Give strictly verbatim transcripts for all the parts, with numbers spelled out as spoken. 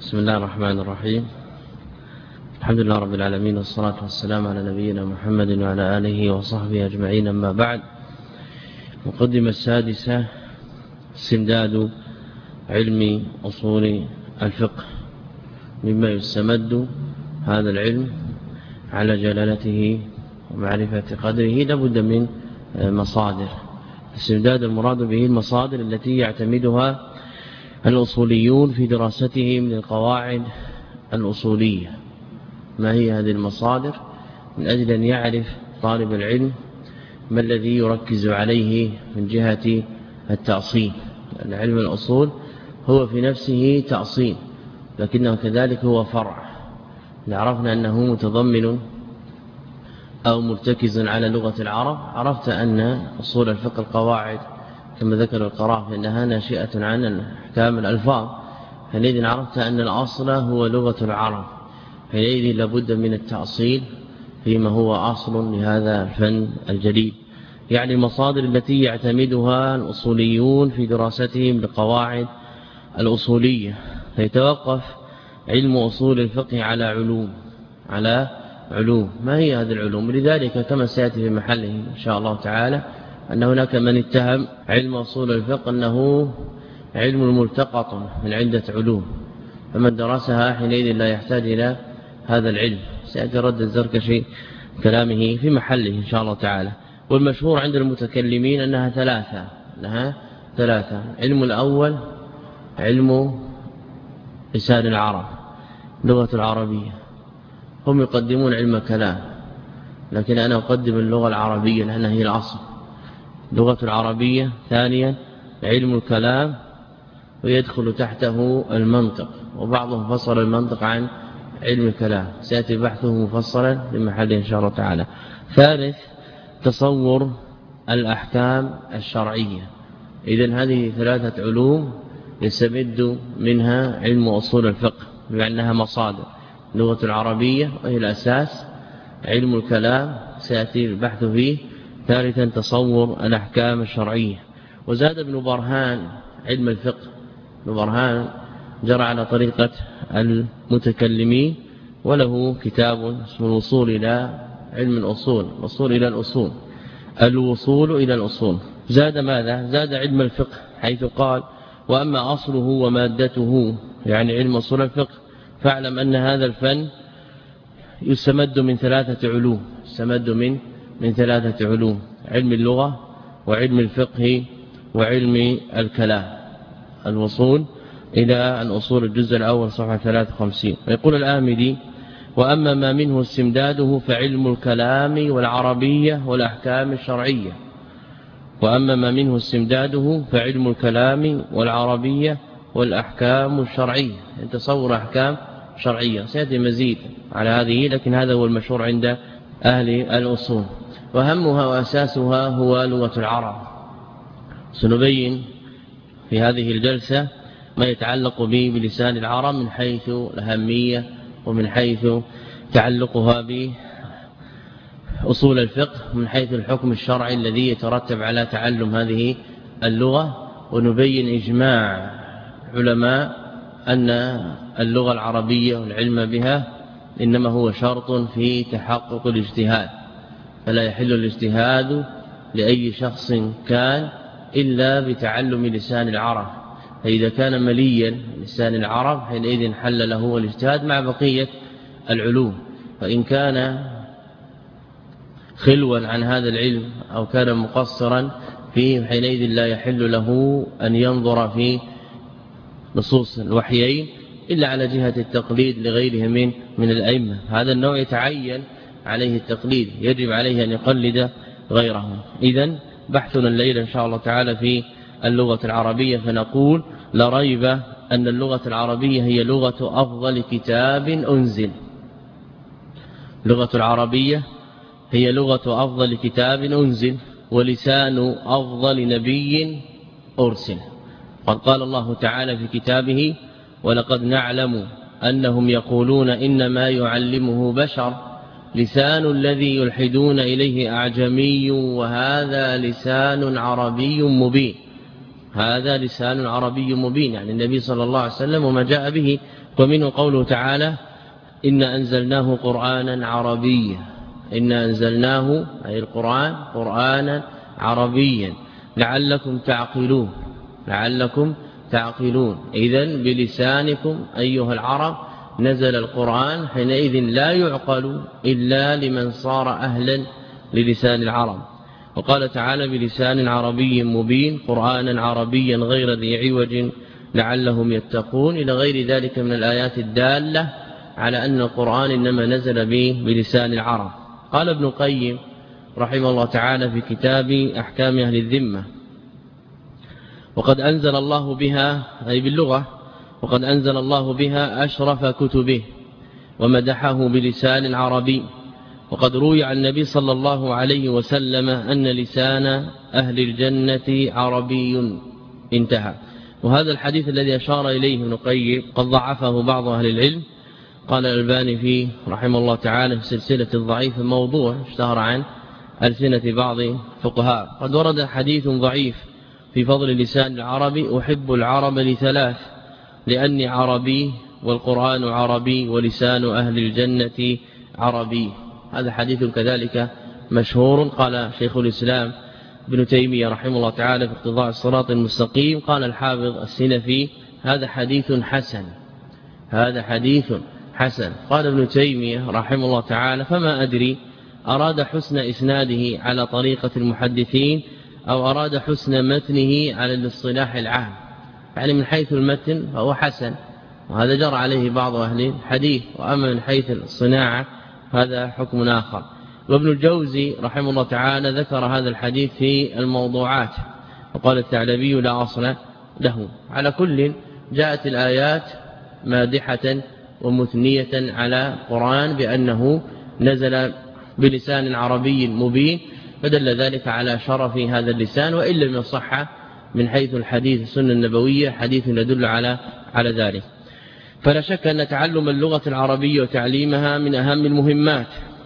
بسم الله الرحمن الرحيم. الحمد لله رب العالمين، والصلاة والسلام على نبينا محمد وعلى آله وصحبه أجمعين. أما بعد، مقدمة السادسة: استمداد علم أصول الفقه، مما يستمد هذا العلم على جلالته ومعرفة قدره لابد من مصادر. استمداد المراد به المصادر التي يعتمدها الأصوليون في دراستهم للقواعد الأصولية. ما هي هذه المصادر؟ من أجل أن يعرف طالب العلم ما الذي يركز عليه من جهة التأصيل، لأن علم الأصول هو في نفسه تأصيل، لكنه كذلك هو فرع. عرفنا أنه متضمن أو مرتكز على لغة العرب، عرفت أن أصول الفقه القواعد كما ذكر القرافي أنها ناشئة عن أحكام الألفاظ، حينئذ عرفت أن الأصل هو لغة العرب، حينئذ لابد من التأصيل فيما هو أصل لهذا الفن الجديد، يعني المصادر التي يعتمدها الأصوليون في دراستهم لقواعد الأصولية. فيتوقف علم أصول الفقه على علوم على علوم ما هي هذه العلوم؟ لذلك كما سيأتي في محله إن شاء الله تعالى أن هناك من اتهم علم أصول الفقه أنه علم ملتقط من عدة علوم، فمن درسها حينئذ لا يحتاج إلى هذا العلم. سيأتي رد الزركشي كلامه في محله إن شاء الله تعالى. والمشهور عند المتكلمين أنها ثلاثة أنها ثلاثة علم الأول علم لسان العرب، لغة العربية. هم يقدمون علم كلام، لكن أنا أقدم اللغة العربية لأنها هي الأصل، لغة العربية. ثانيا علم الكلام، ويدخل تحته المنطق، وبعضهم فصل المنطق عن علم الكلام، سيأتي بحثه مفصلا لمحله إن شاء الله تعالى. ثالث تصور الأحكام الشرعية. إذن هذه ثلاثة علوم يستمد منها علم أصول الفقه بأنها مصادر: لغة العربية وهي الأساس، علم الكلام سيأتي البحث فيه، ثالثا تصور الأحكام الشرعية. وزاد ابن برهان علم الفقه. ابن برهان جرى على طريقة المتكلمين، وله كتاب اسمه الوصول إلى علم الأصول، الوصول إلى الأصول الوصول إلى الأصول. زاد ماذا؟ زاد علم الفقه، حيث قال: وأما أصله ومادته، يعني علم أصول الفقه، فاعلم أن هذا الفن يستمد من ثلاثة علوم يستمد من من ثلاثة علوم: علم اللغة وعلم الفقه وعلم الكلام. الوصول إلى الأصول الجزء الأول صفحة ثلاثة وخمسين. ويقول الآمدي: وأما ما منه استمداده فعلم الكلام والعربية والأحكام الشرعية. وأما ما منه استمداده فعلم الكلام والعربية والأحكام الشرعية. تصور أحكام شرعية، سيأتي مزيد على هذه، لكن هذا هو المشهور عند أهل الأصول. وهمها وأساسها هو لغة العرب. سنبين في هذه الجلسة ما يتعلق به بلسان العرب من حيث الأهمية ومن حيث تعلقها بأصول الفقه، من حيث الحكم الشرعي الذي يترتب على تعلم هذه اللغة. ونبين إجماع علماء أن اللغة العربية والعلم بها إنما هو شرط في تحقق الاجتهاد، فلا يحل الاجتهاد لأي شخص كان إلا بتعلم لسان العرب. فإذا كان مليا لسان العرب حينئذ حل له الاجتهاد مع بقية العلوم، فإن كان خلوا عن هذا العلم أو كان مقصرا فيه حينئذ لا يحل له أن ينظر في نصوص الوحيين إلا على جهة التقليد لغيره من من الأئمة. هذا النوع يتعين عليه التقليد، يجب عليه أن يقلد غيره. إذن بحثنا الليلة إن شاء الله تعالى في اللغة العربية، فنقول: لا ريب أن اللغة العربية هي لغة أفضل كتاب أنزل. لغة العربية هي لغة أفضل كتاب أنزل، ولسان أفضل نبي أرسل. قد قال الله تعالى في كتابه: ولقد نعلم أنهم يقولون إنما يعلمه بشر، لسان الذي يلحدون إليه أعجمي وهذا لسان عربي مبين. هذا لسان عربي مبين، يعني النبي صلى الله عليه وسلم وما جاء به ومنه قوله تعالى إن أنزلناه قرآنا عربيا إن أنزلناه أي القرآن قرآنا عربيا لعلكم تعقلون لعلكم تعقلون إذن بلسانكم أيها العرب نزل القرآن حينئذ لا يعقل إلا لمن صار أهلا للسان العرب. وقال تعالى بلسان عربي مبين قرآنا عربيا غير ذي عوج لعلهم يتقون إلى غير ذلك من الآيات الدالة على أن القرآن إنما نزل به بلسان العرب. قال ابن القيم رحمه الله تعالى في كتاب أحكام أهل الذمة وقد أنزل الله بها أي باللغة وقد أنزل الله بها أشرف كتبه ومدحه بلسان عربي. وقد روي عن النبي صلى الله عليه وسلم أن لسان أهل الجنة عربي انتهى. وهذا الحديث الذي أشار إليه ابن القيم قد ضعفه بعض أهل العلم. قال الألباني فيه رحمه الله تعالى في سلسلة الضعيف موضوع اشتهر عن ألسنة بعض الفقهاء. قد ورد حديث ضعيف في فضل اللسان العربي أحب العرب لثلاث لأني عربي والقرآن عربي ولسان أهل الجنة عربي. هذا حديث كذلك مشهور. قال شيخ الإسلام ابن تيمية رحمه الله تعالى في اقتضاء الصراط المستقيم قال الحافظ السنفي هذا حديث حسن هذا حديث حسن. قال ابن تيمية رحمه الله تعالى فما أدري أراد حسن إسناده على طريقة المحدثين أو أراد حسن متنه على الاصطلاح العام. يعني من حيث المتن فهو حسن وهذا جرى عليه بعض أهل الحديث وأما من حيث الصناعة هذا حكم آخر. وابن الجوزي رحمه الله تعالى ذكر هذا الحديث في الموضوعات وقال الثعلبي لا أصل له. على كل جاءت الآيات مادحة ومثنية على القرآن بأنه نزل بلسان عربي مبين فدل ذلك على شرف هذا اللسان وإن لم يصح من حيث الحديث السنة النبوية حديث يدل على على ذلك. فلا شك أن تعلم اللغة العربية وتعليمها من أهم المهمات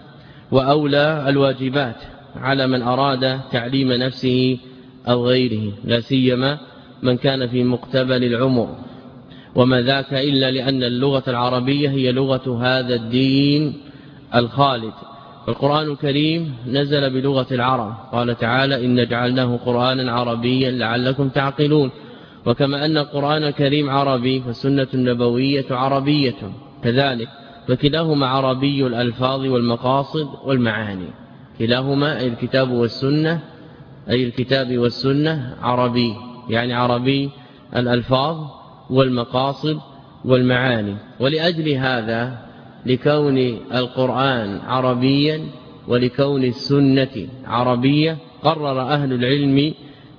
وأولى الواجبات على من أراد تعليم نفسه أو غيره لا سيما من كان في مقتبل العمر. وما ذاك إلا لأن اللغة العربية هي لغة هذا الدين الخالد. القرآن الكريم نزل بلغة العرب قال تعالى إن جعلناه قرآنا عربيا لعلكم تعقلون. وكما أن القرآن الكريم عربي فالسنة النبوية عربية كذلك فكلاهما عربي الألفاظ والمقاصد والمعاني. كلاهما أي الكتاب والسنة أي الكتاب والسنة عربي يعني عربي الألفاظ والمقاصد والمعاني. ولأجل هذا لكون القرآن عربيا ولكون السنة عربية قرر أهل العلم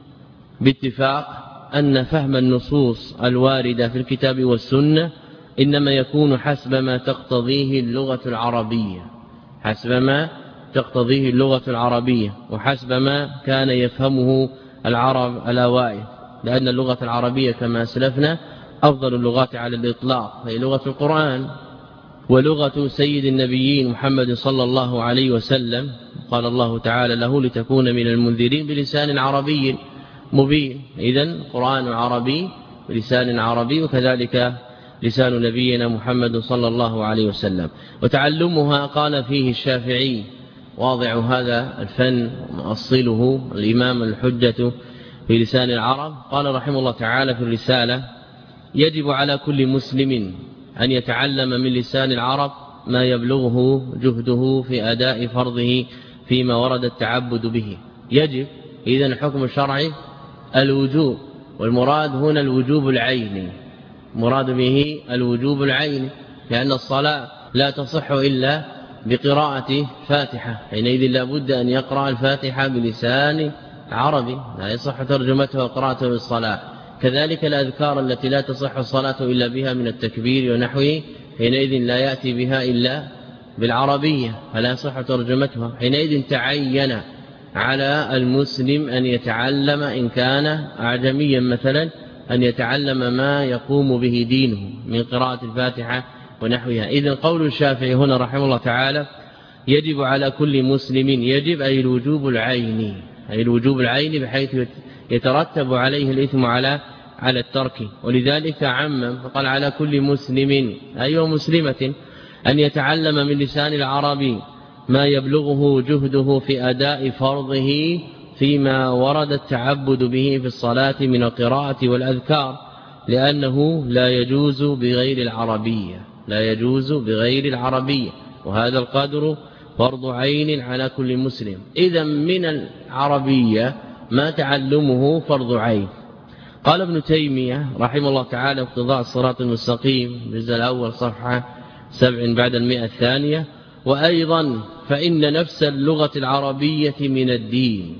باتفاق أن فهم النصوص الواردة في الكتاب والسنة إنما يكون حسب ما تقتضيه اللغة العربية حسب ما تقتضيه اللغة العربية وحسب ما كان يفهمه العرب الأوائل لأن اللغة العربية كما أسلفنا أفضل اللغات على الإطلاق هي لغة القرآن ولغة سيد النبيين محمد صلى الله عليه وسلم. قال الله تعالى له لتكون من المنذرين بلسان عربي مبين. إذن القرآن عربي بلسان عربي وكذلك لسان نبينا محمد صلى الله عليه وسلم. وتعلمها قال فيه الشافعي واضع هذا الفن ومؤصله الإمام الحجة في لسان العرب قال رحمه الله تعالى في الرسالة يجب على كل مسلم أن يتعلم من لسان العرب ما يبلغه جهده في أداء فرضه فيما ورد التعبد به. يجب إذن الحكم الشرعي الوجوب والمراد هنا الوجوب العيني مراد به الوجوب العيني لأن الصلاة لا تصح إلا بقراءة فاتحة حينئذ لا بد أن يقرأ الفاتحة بلسان عربي لا يصح ترجمتها وقراءته بالصلاة. كذلك الأذكار التي لا تصح الصلاة إلا بها من التكبير ونحوه حينئذ لا يأتي بها إلا بالعربية فلا يصح ترجمتها. حينئذ تعين على المسلم أن يتعلم إن كان أعجميا مثلا أن يتعلم ما يقوم به دينه من قراءة الفاتحة ونحوها. إذن قول الشافعي هنا رحمه الله تعالى يجب على كل مسلم يجب أي الوجوب العيني أي الوجوب العيني بحيث يترتب عليه الإثم على على الترك، ولذلك عمم فقال على كل مسلم أي مسلمة أن يتعلم من لسان العربي ما يبلغه جهده في أداء فرضه فيما ورد التعبد به في الصلاة من القراءة والأذكار، لأنه لا يجوز بغير العربية لا يجوز بغير العربية وهذا القدر فرض عين على كل مسلم. إذا من العربية ما تعلمه فرض عين. قال ابن تيمية رحمه الله تعالى اقتضاء الصراط المستقيم الجزء الأول صفحة سبع بعد المئة الثانية: وأيضا فإن نفس اللغة العربية من الدين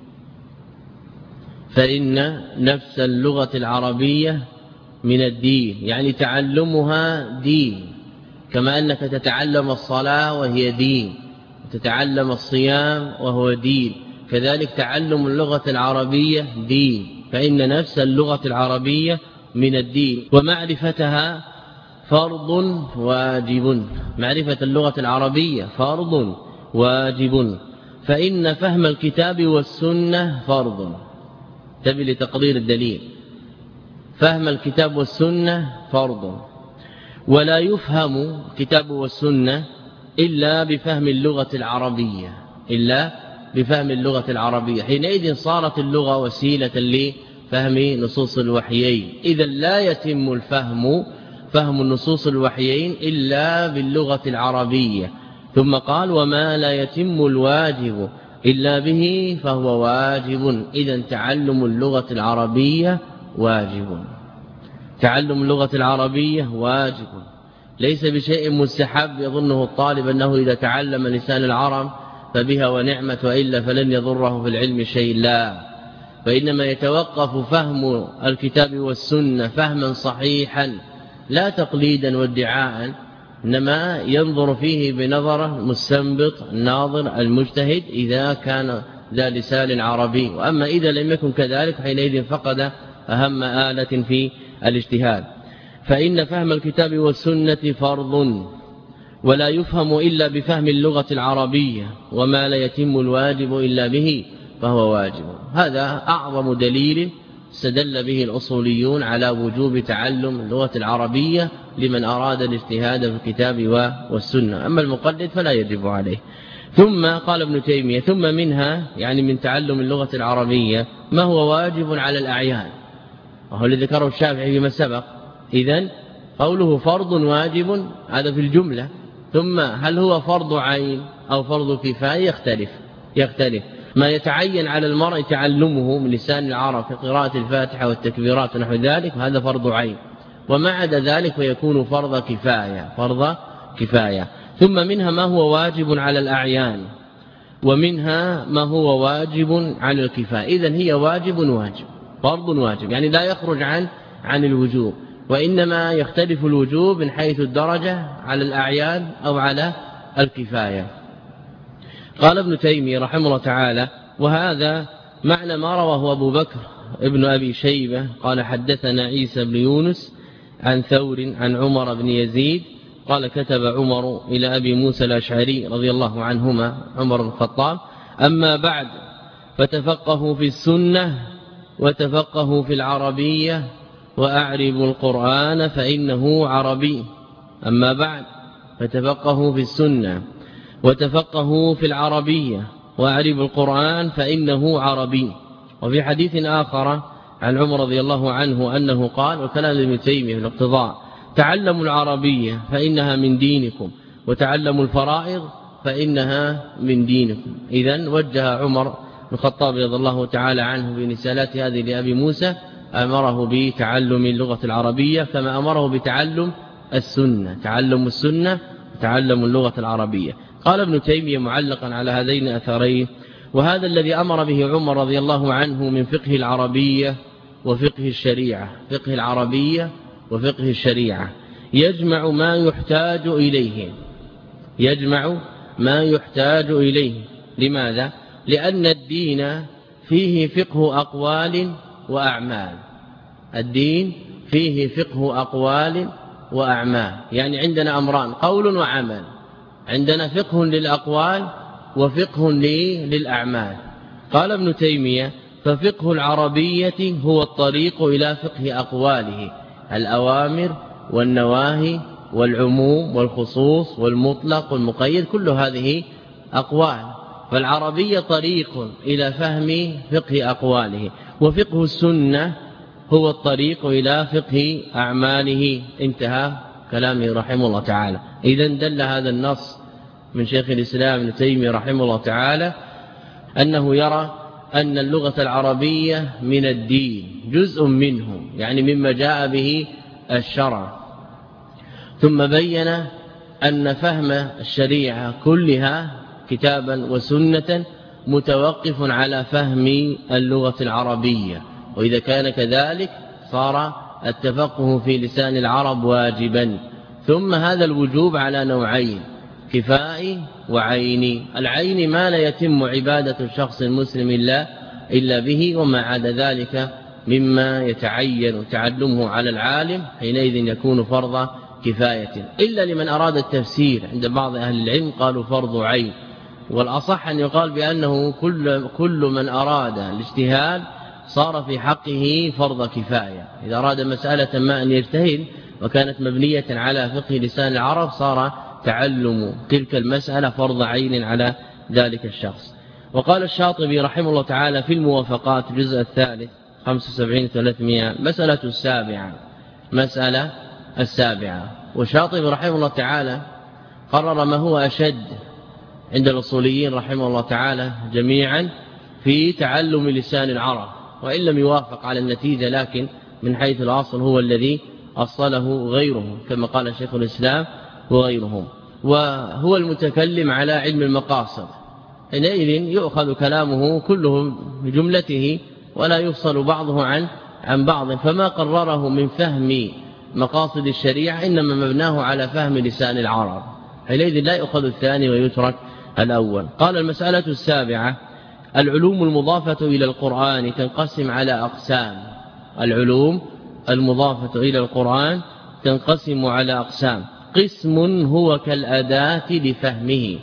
فإن نفس اللغة العربية من الدين، يعني تعلمها دين، كما أنك تتعلم الصلاة وهي دين، وتتعلم الصيام وهو دين، كذلك تعلم اللغة العربية دين، فإن نفس اللغة العربية من الدين، ومعرفتها فرض واجب. معرفة اللغة العربية فرض واجب، فإن فهم الكتاب والسنة فرض. تبي لتقدير الدليل: فهم الكتاب والسنة فرض، ولا يفهم الكتاب والسنة إلا بفهم اللغة العربية إلا بفهم اللغة العربية حينئذ صارت اللغة وسيلة لفهم نصوص الوحيين. إذا لا يتم الفهم فهم النصوص الوحيين إلا باللغة العربية. ثم قال: وما لا يتم الواجب إلا به فهو واجب. إذا تعلم اللغة العربية واجب تعلم اللغة العربية واجب، ليس بشيء مستحب يظنه الطالب أنه إذا تعلم لسان العرب فبها ونعمة وإلا فلن يضره في العلم شيء. لا، فإنما يتوقف فهم الكتاب والسنة فهما صحيحا لا تقليدا وادعاء، إنما ينظر فيه بنظره مستنبط الناظر المجتهد إذا كان ذا لسان عربي. وأما إذا لم يكن كذلك حينئذ فقد أهم آلة في الاجتهاد. فإن فهم الكتاب والسنة فرض، ولا يفهم إلا بفهم اللغة العربية، وما لا يتم الواجب إلا به فهو واجب. هذا أعظم دليل استدل به الأصوليون على وجوب تعلم اللغة العربية لمن أراد الاجتهاد في الكتاب والسنة. أما المقلد فلا يجب عليه. ثم قال ابن تيمية: ثم منها، يعني من تعلم اللغة العربية، ما هو واجب على الأعيان، وهو الذي ذكره الشافعي فيما سبق. إذن قوله فرض واجب هذا في الجملة. ثم هل هو فرض عين أو فرض كفاية؟ يختلف يختلف ما يتعين على المرء تعلمه من لسان العرب في قراءة الفاتحة والتكبيرات ونحو ذلك هذا فرض عين، وما عدا ذلك فيكون فرض كفاية فرض كفاية. ثم منها ما هو واجب على الأعيان، ومنها ما هو واجب على الكفاية. إذن هي واجب واجب فرض واجب، يعني لا يخرج عن عن الوجوب، وإنما يختلف الوجوب من حيث الدرجة على الأعيان أو على الكفاية. قال ابن تيمية رحمه الله تعالى: وهذا معنى ما رواه أبو بكر ابن أبي شيبة قال: حدثنا عيسى بن يونس عن ثور عن عمر بن يزيد قال: كتب عمر إلى أبي موسى الأشعري رضي الله عنهما عمر بن الخطاب: أما بعد فتفقهوا في السنة وتفقهوا في العربية وأعربوا القرآن فإنه عربي. أما بعد فتفقهوا في السنة وتفقهوا في العربية وأعربوا القرآن فإنه عربي. وفي حديث آخر عن عمر رضي الله عنه أنه قال، وكلام ابن تيمية في الاقتضاء: تعلموا العربية فإنها من دينكم وتعلموا الفرائض فإنها من دينكم. إذن وجه عمر بن الخطاب رضي الله تعالى عنه برسالات هذه لأبي موسى، أمره بتعلم اللغة العربية كما أمره بتعلم السنة تعلم السنة وتعلم اللغة العربية. قال ابن تيمية معلقا على هذين أثرين: وهذا الذي أمر به عمر رضي الله عنه من فقه العربية وفقه الشريعة فقه العربية وفقه الشريعة يجمع ما يحتاج إليه يجمع ما يحتاج إليه لماذا؟ لأن الدين فيه فقه أقوال وأعمال الدين فيه فقه أقوال وأعمال، يعني عندنا أمران: قول وعمل. عندنا فقه للأقوال وفقه للأعمال. قال ابن تيمية: ففقه العربية هو الطريق إلى فقه أقواله، الأوامر والنواهي والعموم والخصوص والمطلق والمقيد، كل هذه أقوال. فالعربية طريق إلى فهم فقه أقواله، وفقه السنة هو الطريق إلى فقه أعماله. انتهى كلامه رحمه الله تعالى. إذن دل هذا النص من شيخ الإسلام ابن تيمية رحمه الله تعالى أنه يرى أن اللغة العربية من الدين، جزء منه، يعني مما جاء به الشرع. ثم بين أن فهم الشريعة كلها كتابا وسنة متوقف على فهم اللغة العربية، وإذا كان كذلك صار التفقه في لسان العرب واجبا. ثم هذا الوجوب على نوعين، كفائي وعيني. العين ما لا يتم عبادة الشخص المسلم إلا, إلا به، وما عدا ذلك مما يتعين تعلمه على العالم حينئذ يكون فرض كفاية، إلا لمن أراد التفسير. عند بعض أهل العلم قالوا فرض عين، والأصح أن يقال بأنه كل, كل من أراد الاجتهاد صار في حقه فرض كفاية. إذا أراد مسألة ما أن يجتهد وكانت مبنية على فقه لسان العرب صار تعلم تلك المسألة فرض عين على ذلك الشخص. وقال الشاطبي رحمه الله تعالى في الموافقات الجزء الثالث خمسة وسبعين ثلاثمائة مسألة السابعة مسألة السابعة والشاطبي رحمه الله تعالى قرر ما هو أشد عند الأصوليين رحمه الله تعالى جميعا في تعلم لسان العرب، وإن لم يوافق على النتيجة لكن من حيث الأصل هو الذي أصله غيره، كما قال شيخ الإسلام وغيرهم. وهو المتكلم على علم المقاصد، حينئذ يؤخذ كلامه كله بجملته ولا يفصل بعضه عن عن بعض. فما قرره من فهم مقاصد الشريعة إنما مبناه على فهم لسان العرب، حينئذ لا يؤخذ الثاني ويترك الأول. قال المسألة السابعة: العلوم المضافة إلى القرآن تنقسم على أقسام. العلوم المضافة إلى القرآن تنقسم على أقسام: قسم هو كالأداة لفهمه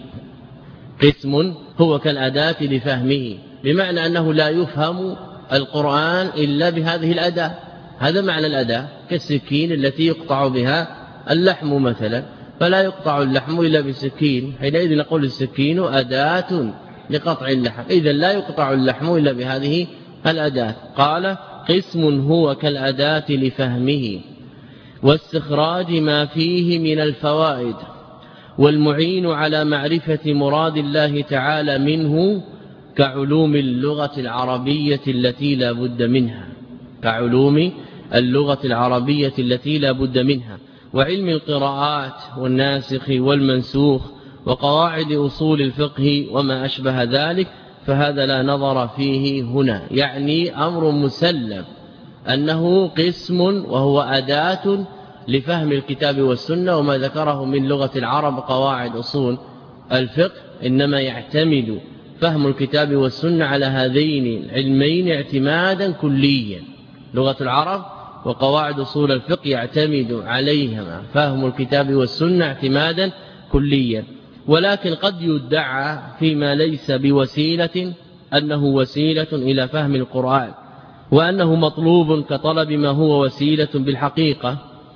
قسم هو كالأداة لفهمه بمعنى أنه لا يفهم القرآن إلا بهذه الأداة. هذا معنى الأداة، كالسكين التي يقطع بها اللحم مثلا، فلا يقطع اللحم إلا بسكين، حينئذ نقول السكين أداة لقطع اللحم، إذن لا يقطع اللحم إلا بهذه الأداة. قال: قسم هو كالأداة لفهمه واستخراج ما فيه من الفوائد، والمعين على معرفة مراد الله تعالى منه، كعلوم اللغة العربية التي لا بد منها كعلوم اللغة العربية التي لا بد منها وعلم القراءات والناسخ والمنسوخ وقواعد أصول الفقه وما أشبه ذلك، فهذا لا نظر فيه هنا، يعني أمر مسلم أنه قسم وهو أداة لفهم الكتاب والسنة. وما ذكره من لغة العرب قواعد أصول الفقه إنما يعتمد فهم الكتاب والسنة على هذين العلمين اعتمادا كليا. لغة العرب وقواعد أصول الفقه يعتمد عليهما فهم الكتاب والسنة اعتمادا كليا، ولكن قد يدعى فيما ليس بوسيلة أنه وسيلة إلى فهم القرآن، وأنه مطلوب كطلب ما هو وسيلة بالحقيقة.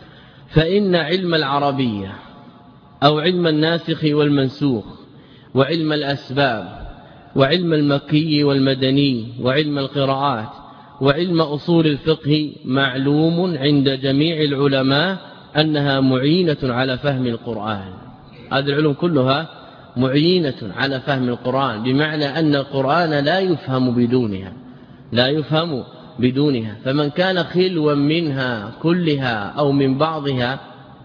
فإن علم العربية أو علم الناسخ والمنسوخ وعلم الأسباب وعلم المكي والمدني وعلم القراءات وعلم أصول الفقه معلوم عند جميع العلماء أنها معينة على فهم القرآن. هذه العلوم كلها معينة على فهم القرآن، بمعنى أن القرآن لا يفهم بدونها لا يفهم بدونها فمن كان خلوا منها كلها أو من بعضها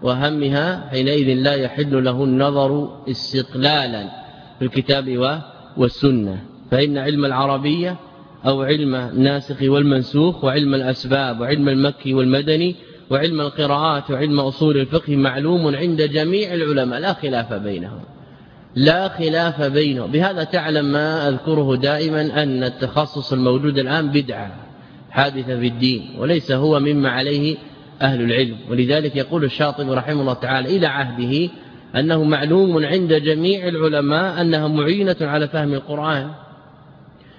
وهمها حينئذ لا يحل له النظر استقلالا في الكتاب والسنة. فإن علم العربية أو علم الناسخ والمنسوخ وعلم الأسباب وعلم المكي والمدني وعلم القراءات وعلم أصول الفقه معلوم عند جميع العلماء لا خلاف بينهم لا خلاف بينهم. بهذا تعلم ما أذكره دائما أن التخصص الموجود الآن بدعة حادثة في الدين، وليس هو مما عليه أهل العلم. ولذلك يقول الشاطبي رحمه الله تعالى إلى عهده أنه معلوم عند جميع العلماء أنها معينة على فهم القرآن،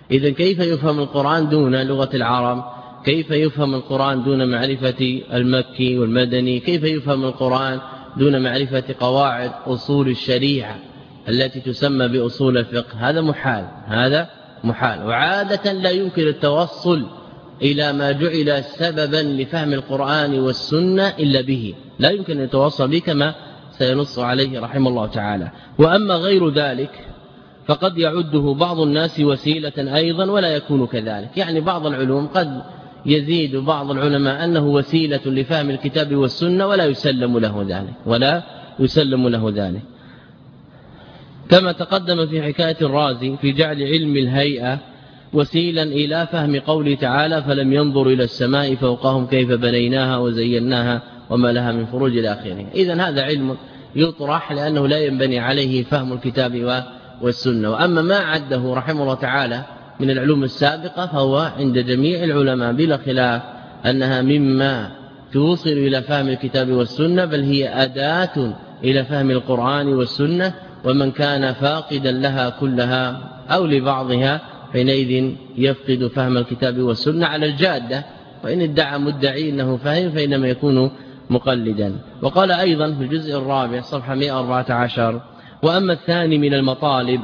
إذن كيف يفهم القرآن دون لغة العرب؟ كيف يفهم القرآن دون معرفة المكي والمدني؟ كيف يفهم القرآن دون معرفة قواعد أصول الشريعة التي تسمى بأصول الفقه؟ هذا محال، هذا محال. وعادة لا يمكن التوصل إلى ما جعل سببا لفهم القرآن والسنة إلا به، لا يمكن أن يتوصل به كما سينص عليه رحمه الله تعالى. وأما غير ذلك فقد يعده بعض الناس وسيلة أيضا ولا يكون كذلك. يعني بعض العلوم قد يزيد بعض العلماء أنه وسيلة لفهم الكتاب والسنة ولا يسلم له ذلك، ولا يسلم له ذلك، كما تقدم في حكاية الرازي في جعل علم الهيئة وسيلا إلى فهم قوله تعالى فلم ينظر إلى السماء فوقهم كيف بنيناها وزيناها وما لها من فروج إلى آخره. إذن هذا علم يطرح لأنه لا ينبني عليه فهم الكتاب والسنة. وأما ما عده رحمه الله تعالى من العلوم السابقة فهو عند جميع العلماء بلا خلاف أنها مما توصل إلى فهم الكتاب والسنة، بل هي أداة إلى فهم القرآن والسنة، ومن كان فاقدا لها كلها أو لبعضها حينئذ يفقد فهم الكتاب والسنة على الجادة، وإن ادعى مدعي أنه فهم فإنما يكون مقلدا. وقال أيضا في الجزء الرابع صفحة مئة وأربعة عشر: وأما الثاني من المطالب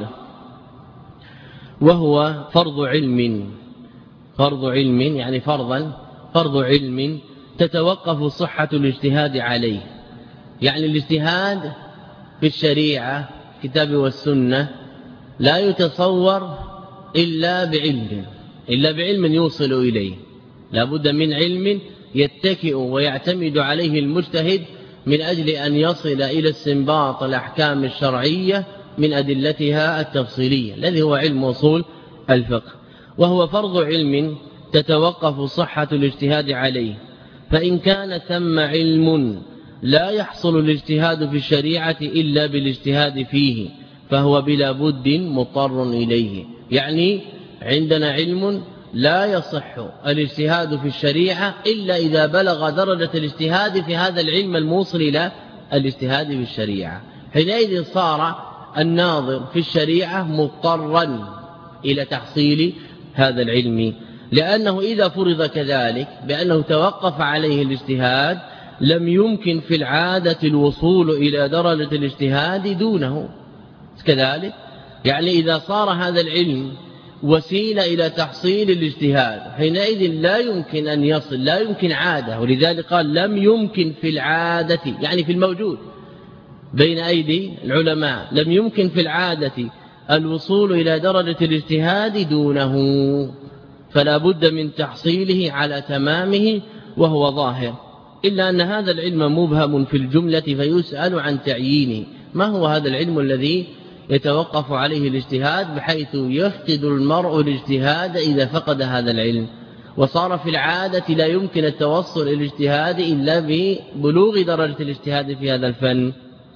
وهو فرض علم، فرض علم يعني فرضا فرض علم تتوقف صحة الاجتهاد عليه. يعني الاجتهاد في الشريعة كتاب والسنة لا يتصور إلا بعلم، إلا بعلم يوصل إليه، لا بد من علم يتكئ ويعتمد عليه المجتهد من أجل أن يصل إلى استنباط الأحكام الشرعية من أدلتها التفصيلية الذي هو علم أصول الفقه. وهو فرض علم تتوقف صحة الاجتهاد عليه، فإن كان ثم علم لا يحصل الاجتهاد في الشريعة إلا بالاجتهاد فيه فهو بلا بد مضطر إليه. يعني عندنا علم لا يصح الاجتهاد في الشريعة إلا إذا بلغ درجة الاجتهاد في هذا العلم الموصل إلى الاجتهاد في الشريعة، حينئذ صار الناظر في الشريعة مضطرا إلى تحصيل هذا العلم، لأنه إذا فرض كذلك بأنه توقف عليه الاجتهاد لم يمكن في العادة الوصول إلى درجة الاجتهاد دونه كذلك. يعني إذا صار هذا العلم وسيلة إلى تحصيل الاجتهاد حينئذ لا يمكن أن يصل، لا يمكن عادة، ولذلك قال لم يمكن في العادة، يعني في الموجود بين أيدي العلماء لم يمكن في العادة الوصول إلى درجة الاجتهاد دونه، فلا بد من تحصيله على تمامه وهو ظاهر، إلا أن هذا العلم مبهم في الجملة فيسأل عن تعيينه. ما هو هذا العلم الذي يتوقف عليه الاجتهاد بحيث يفقد المرء الاجتهاد إذا فقد هذا العلم، وصار في العادة لا يمكن التوصل إلى الاجتهاد إلا ببلوغ درجة الاجتهاد في هذا الفن؟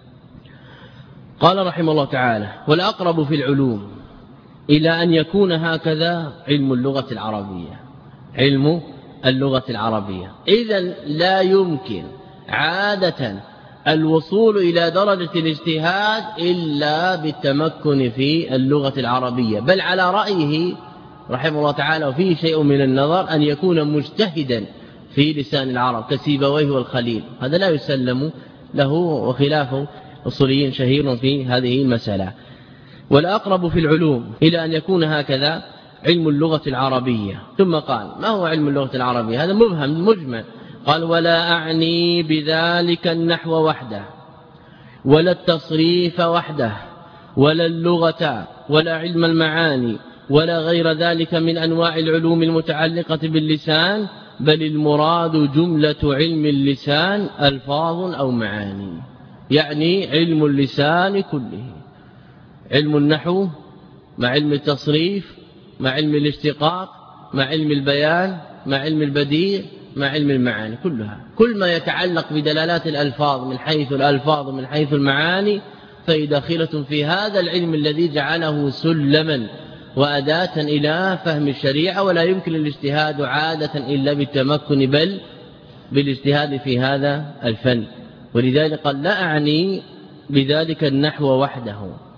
قال رحمه الله تعالى: والأقرب في العلوم إلى أن يكون هكذا علم اللغة العربية، علم اللغة العربية. إذن لا يمكن عادة الوصول إلى درجة الاجتهاد إلا بالتمكن في اللغة العربية، بل على رأيه رحمه الله تعالى وفيه شيء من النظر أن يكون مجتهدا في لسان العرب كسيبويه والخليل، هذا لا يسلم له، وخلافه أصوليين شهير في هذه المسألة. والأقرب في العلوم إلى أن يكون هكذا علم اللغة العربية. ثم قال: ما هو علم اللغة العربية؟ هذا مبهم مجمل. قال: ولا أعني بذلك النحو وحده ولا التصريف وحده ولا اللغة ولا علم المعاني ولا غير ذلك من أنواع العلوم المتعلقة باللسان، بل المراد جملة علم اللسان ألفاظ أو معاني. يعني علم اللسان كله، علم النحو مع علم التصريف مع علم الاشتقاق مع علم البيان مع علم البديع مع علم المعاني، كلها كل ما يتعلق بدلالات الألفاظ من حيث الألفاظ من حيث المعاني فهي داخلة في هذا العلم الذي جعله سلما وأداة إلى فهم الشريعة، ولا يمكن الاجتهاد عادة إلا بالتمكن بل بالاجتهاد في هذا الفن. ولذلك قال: لا أعني بذلك النحو وحده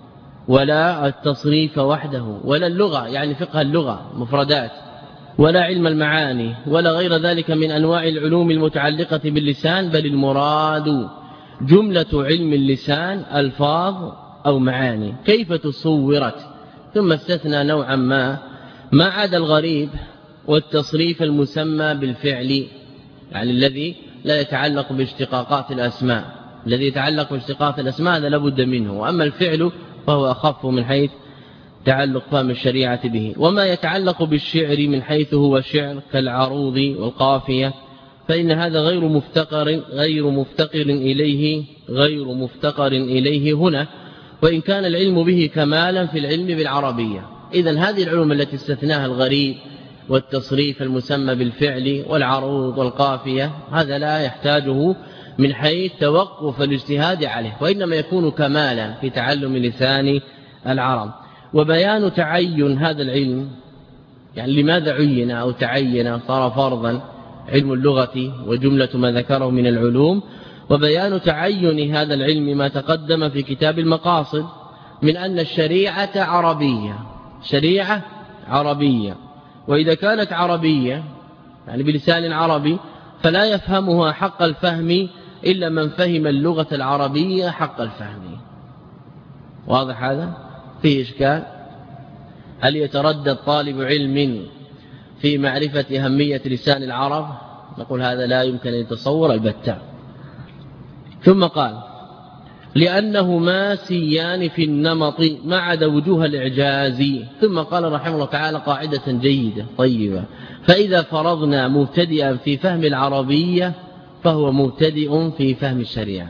ولا التصريف وحده ولا اللغة يعني فقه اللغة مفردات ولا علم المعاني ولا غير ذلك من أنواع العلوم المتعلقة باللسان، بل المراد جملة علم اللسان ألفاظ أو معاني كيف تصورت. ثم استثنى نوعا ما ما عدا الغريب والتصريف المسمى بالفعل، يعني الذي لا يتعلق باشتقاقات الأسماء، الذي يتعلق باشتقاقات الأسماء هذا لابد منه، وأما الفعل فهو أخف من حيث تعلق فهم الشريعة به. وما يتعلق بالشعر من حيث هو شعر كالعروض والقافية فإن هذا غير مفتقر غير مفتقر إليه غير مفتقر إليه هنا، وإن كان العلم به كمالا في العلم بالعربية. إذن هذه العلوم التي استثناها الغريب والتصريف المسمى بالفعل والعروض والقافية هذا لا يحتاجه من حيث توقف الاجتهاد عليه، وإنما يكون كمالا في تعلم لسان العرب. وبيان تعين هذا العلم، يعني لماذا عين أو تعين صار فرضا علم اللغة وجملة ما ذكره من العلوم، وبيان تعين هذا العلم ما تقدم في كتاب المقاصد من أن الشريعة عربية، شريعة عربية، وإذا كانت عربية يعني بلسان عربي فلا يفهمها حق الفهم إلا من فهم اللغة العربية حق الفهم. واضح هذا؟ فيه إشكال؟ هل يتردد طالب علم في معرفة أهمية لسان العرب؟ نقول هذا لا يمكن أن يتصور البتة. ثم قال لأنهما سيان في النمط ما عدا وجوه الإعجاز. ثم قال رحمه الله تعالى قاعدة جيدة طيبة: فإذا فرضنا مبتدئا في فهم العربية فهو مبتدئ في فهم الشريعة.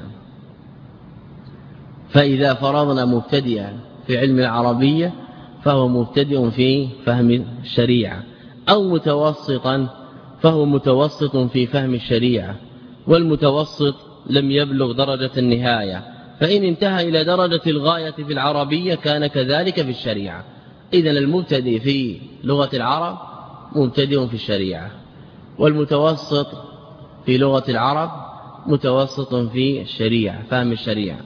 فإذا فرضنا مبتدئا في علم العربية فهو مبتدئ في فهم الشريعة، أو متوسطا فهو متوسط في فهم الشريعة، والمتوسط لم يبلغ درجة النهاية، فإن انتهى إلى درجة الغاية في العربية كان كذلك في الشريعة. إذن المبتدئ في لغة العرب مبتدئ في الشريعة، والمتوسط في لغة العرب متوسط في الشريعة فهم الشريعة،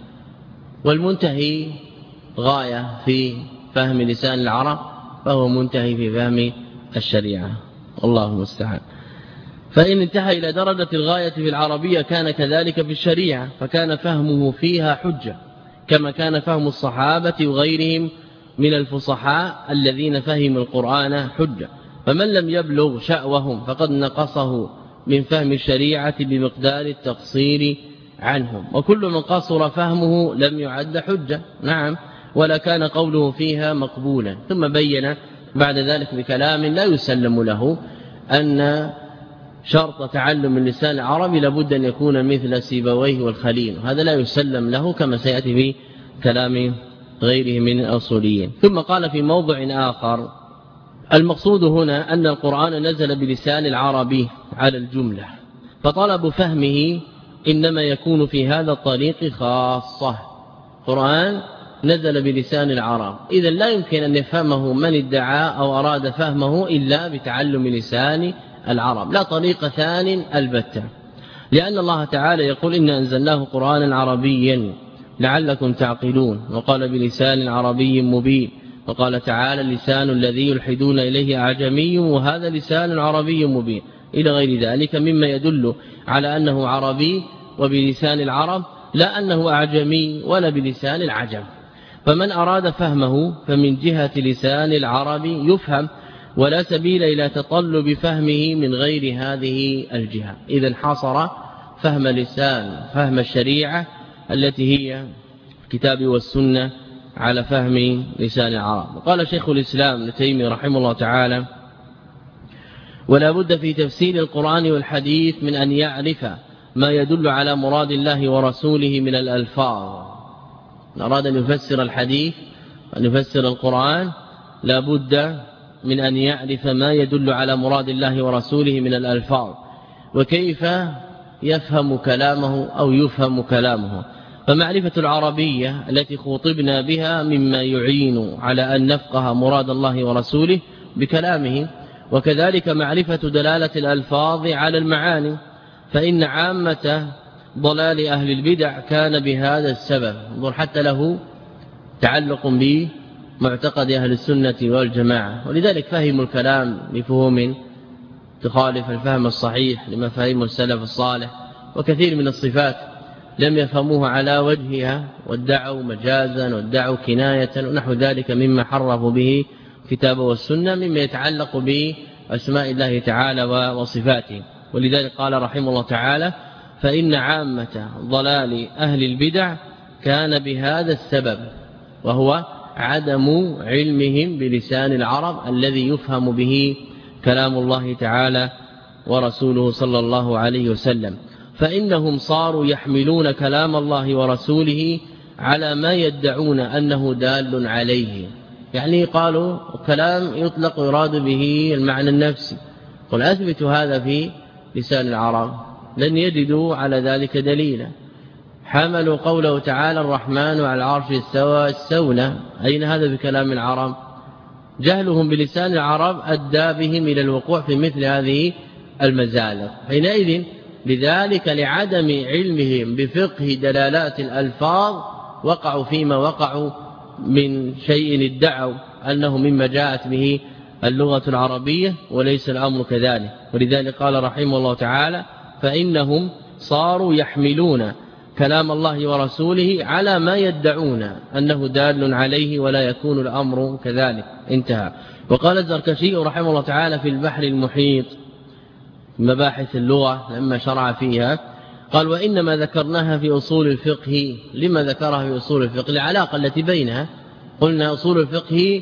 والمنتهي غاية في فهم لسان العرب فهو منتهي في فهم الشريعة، والله المستعان. فإن انتهى إلى درجة الغاية في العربية كان كذلك في الشريعة، فكان فهمه فيها حجة كما كان فهم الصحابة وغيرهم من الفصحاء الذين فهموا القرآن حجة. فمن لم يبلغ شأوهم فقد نقصه من فهم الشريعة بمقدار التقصير عنهم، وكل من قصر فهمه لم يعد حجة، نعم، ولا كان قوله فيها مقبولا. ثم بين بعد ذلك بكلام لا يسلم له أن شرط تعلم اللسان العربي لابد أن يكون مثل سيبويه والخليل، هذا لا يسلم له كما سيأتي في كلام غيره من الأصوليين. ثم قال في موضع آخر: المقصود هنا أن القرآن نزل بلسان العربي على الجملة، فطلب فهمه إنما يكون في هذا الطريق خاصة. القرآن نزل بلسان العرب، إذن لا يمكن أن يفهمه من ادعى أو أراد فهمه إلا بتعلم لسان العرب، لا طريق ثان البتة، لأن الله تعالى يقول: إن أنزلناه قرآنا عربيا لعلكم تعقلون، وقال بلسان عربي مبين، وقال تعالى: اللسان الذي يلحدون إليه أعجمي وهذا لسان عربي مبين، إلى غير ذلك مما يدل على أنه عربي وبلسان العرب، لا أنه أعجمي ولا بلسان العجم. فمن أراد فهمه فمن جهة لسان العرب يفهم، ولا سبيل إلى تطلب فهمه من غير هذه الجهة. إذن حصر فهم لسان فهم الشريعة التي هي الكتاب والسنة على فهم لسان العرب. وقال شيخ الإسلام ابن تيمية رحمه الله تعالى: ولا بد في تفسير القرآن والحديث من أن يعرف ما يدل على مراد الله ورسوله من الألفاظ. من أراد أن يفسر الحديث وأن يفسر القرآن لا بد من أن يعرف ما يدل على مراد الله ورسوله من الألفاظ، وكيف يفهم كلامه أو يفهم كلامه. فمعرفة العربية التي خوطبنا بها مما يعين على أن نفقه مراد الله ورسوله بكلامه، وكذلك معرفة دلالة الألفاظ على المعاني، فإن عامة ضلال أهل البدع كان بهذا السبب. انظر حتى له تعلق بمعتقد أهل السنة والجماعة، ولذلك فهموا الكلام بفهوم تخالف الفهم الصحيح لمفاهيم السلف الصالح، وكثير من الصفات لم يفهموها على وجهها وادعوا مجازا وادعوا كناية ونحو ذلك مما حرفوا به كتاب والسنة مما يتعلق بأسماء الله تعالى وصفاته. ولذلك قال رحمه الله تعالى: فإن عامة ضلال أهل البدع كان بهذا السبب، وهو عدم علمهم بلسان العرب الذي يفهم به كلام الله تعالى ورسوله صلى الله عليه وسلم، فإنهم صاروا يحملون كلام الله ورسوله على ما يدعون أنه دال عليه. يعني قالوا كلام يطلق يراد به المعنى النفسي، قل أثبت هذا في لسان العرب، لن يجدوا على ذلك دليلا. حملوا قوله تعالى: الرحمن على العرش استوى استولى، أين هذا بكلام العرب؟ جهلهم بلسان العرب أدى بهم إلى الوقوع في مثل هذه المزالق. حينئذ لذلك لعدم علمهم بفقه دلالات الألفاظ وقعوا فيما وقعوا من شيء ادعوا أنه مما جاءت به اللغة العربية، وليس الأمر كذلك. ولذلك قال رحمه الله تعالى: فإنهم صاروا يحملون كلام الله ورسوله على ما يدعون أنه دال عليه ولا يكون الأمر كذلك. انتهى. وقال الزركشي رحمه الله تعالى في البحر المحيط مباحث اللغة لما شرع فيها قال: وإنما ذكرناها في أصول الفقه. لما ذكرها في أصول الفقه؟ العلاقة التي بينها. قلنا أصول الفقه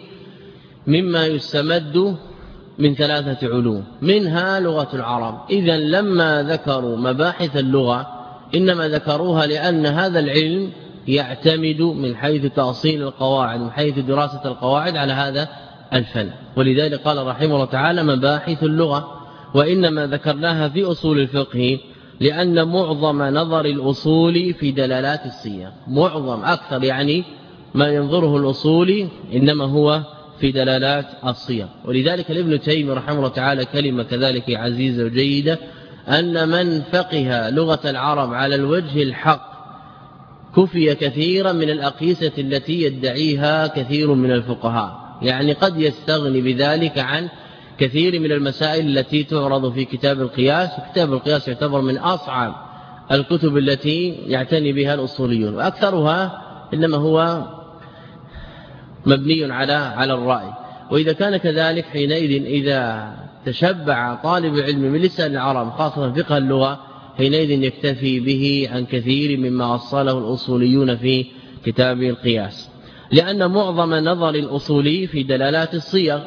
مما يستمد من ثلاثة علوم، منها لغة العرب. إذا لما ذكروا مباحث اللغة إنما ذكروها لأن هذا العلم يعتمد من حيث تأصيل القواعد، من حيث دراسة القواعد على هذا الفن. ولذلك قال رحمه الله تعالى: مباحث اللغة. وإنما ذكرناها في أصول الفقه لأن معظم نظر الأصول في دلالات الصيغ، معظم أكثر يعني ما ينظره الأصول إنما هو في دلالات الصيغ. ولذلك ابن تيمية رحمه الله تعالى كلمة كذلك عزيزة وجيدة: أن من فقه لغة العرب على الوجه الحق كفي كثيرا من الأقيسة التي يدعيها كثير من الفقهاء. يعني قد يستغني بذلك عن كثير من المسائل التي تعرض في كتاب القياس. كتاب القياس يعتبر من أصعب الكتب التي يعتني بها الأصوليون، وأكثرها إنما هو مبني على على الرأي. وإذا كان كذلك حينئذ إذا تشبع طالب العلم من لسان العرب خاصة فقه اللغة حينئذ يكتفي به عن كثير مما أصله الأصوليون في كتاب القياس، لأن معظم نظر الأصولي في دلالات الصيغ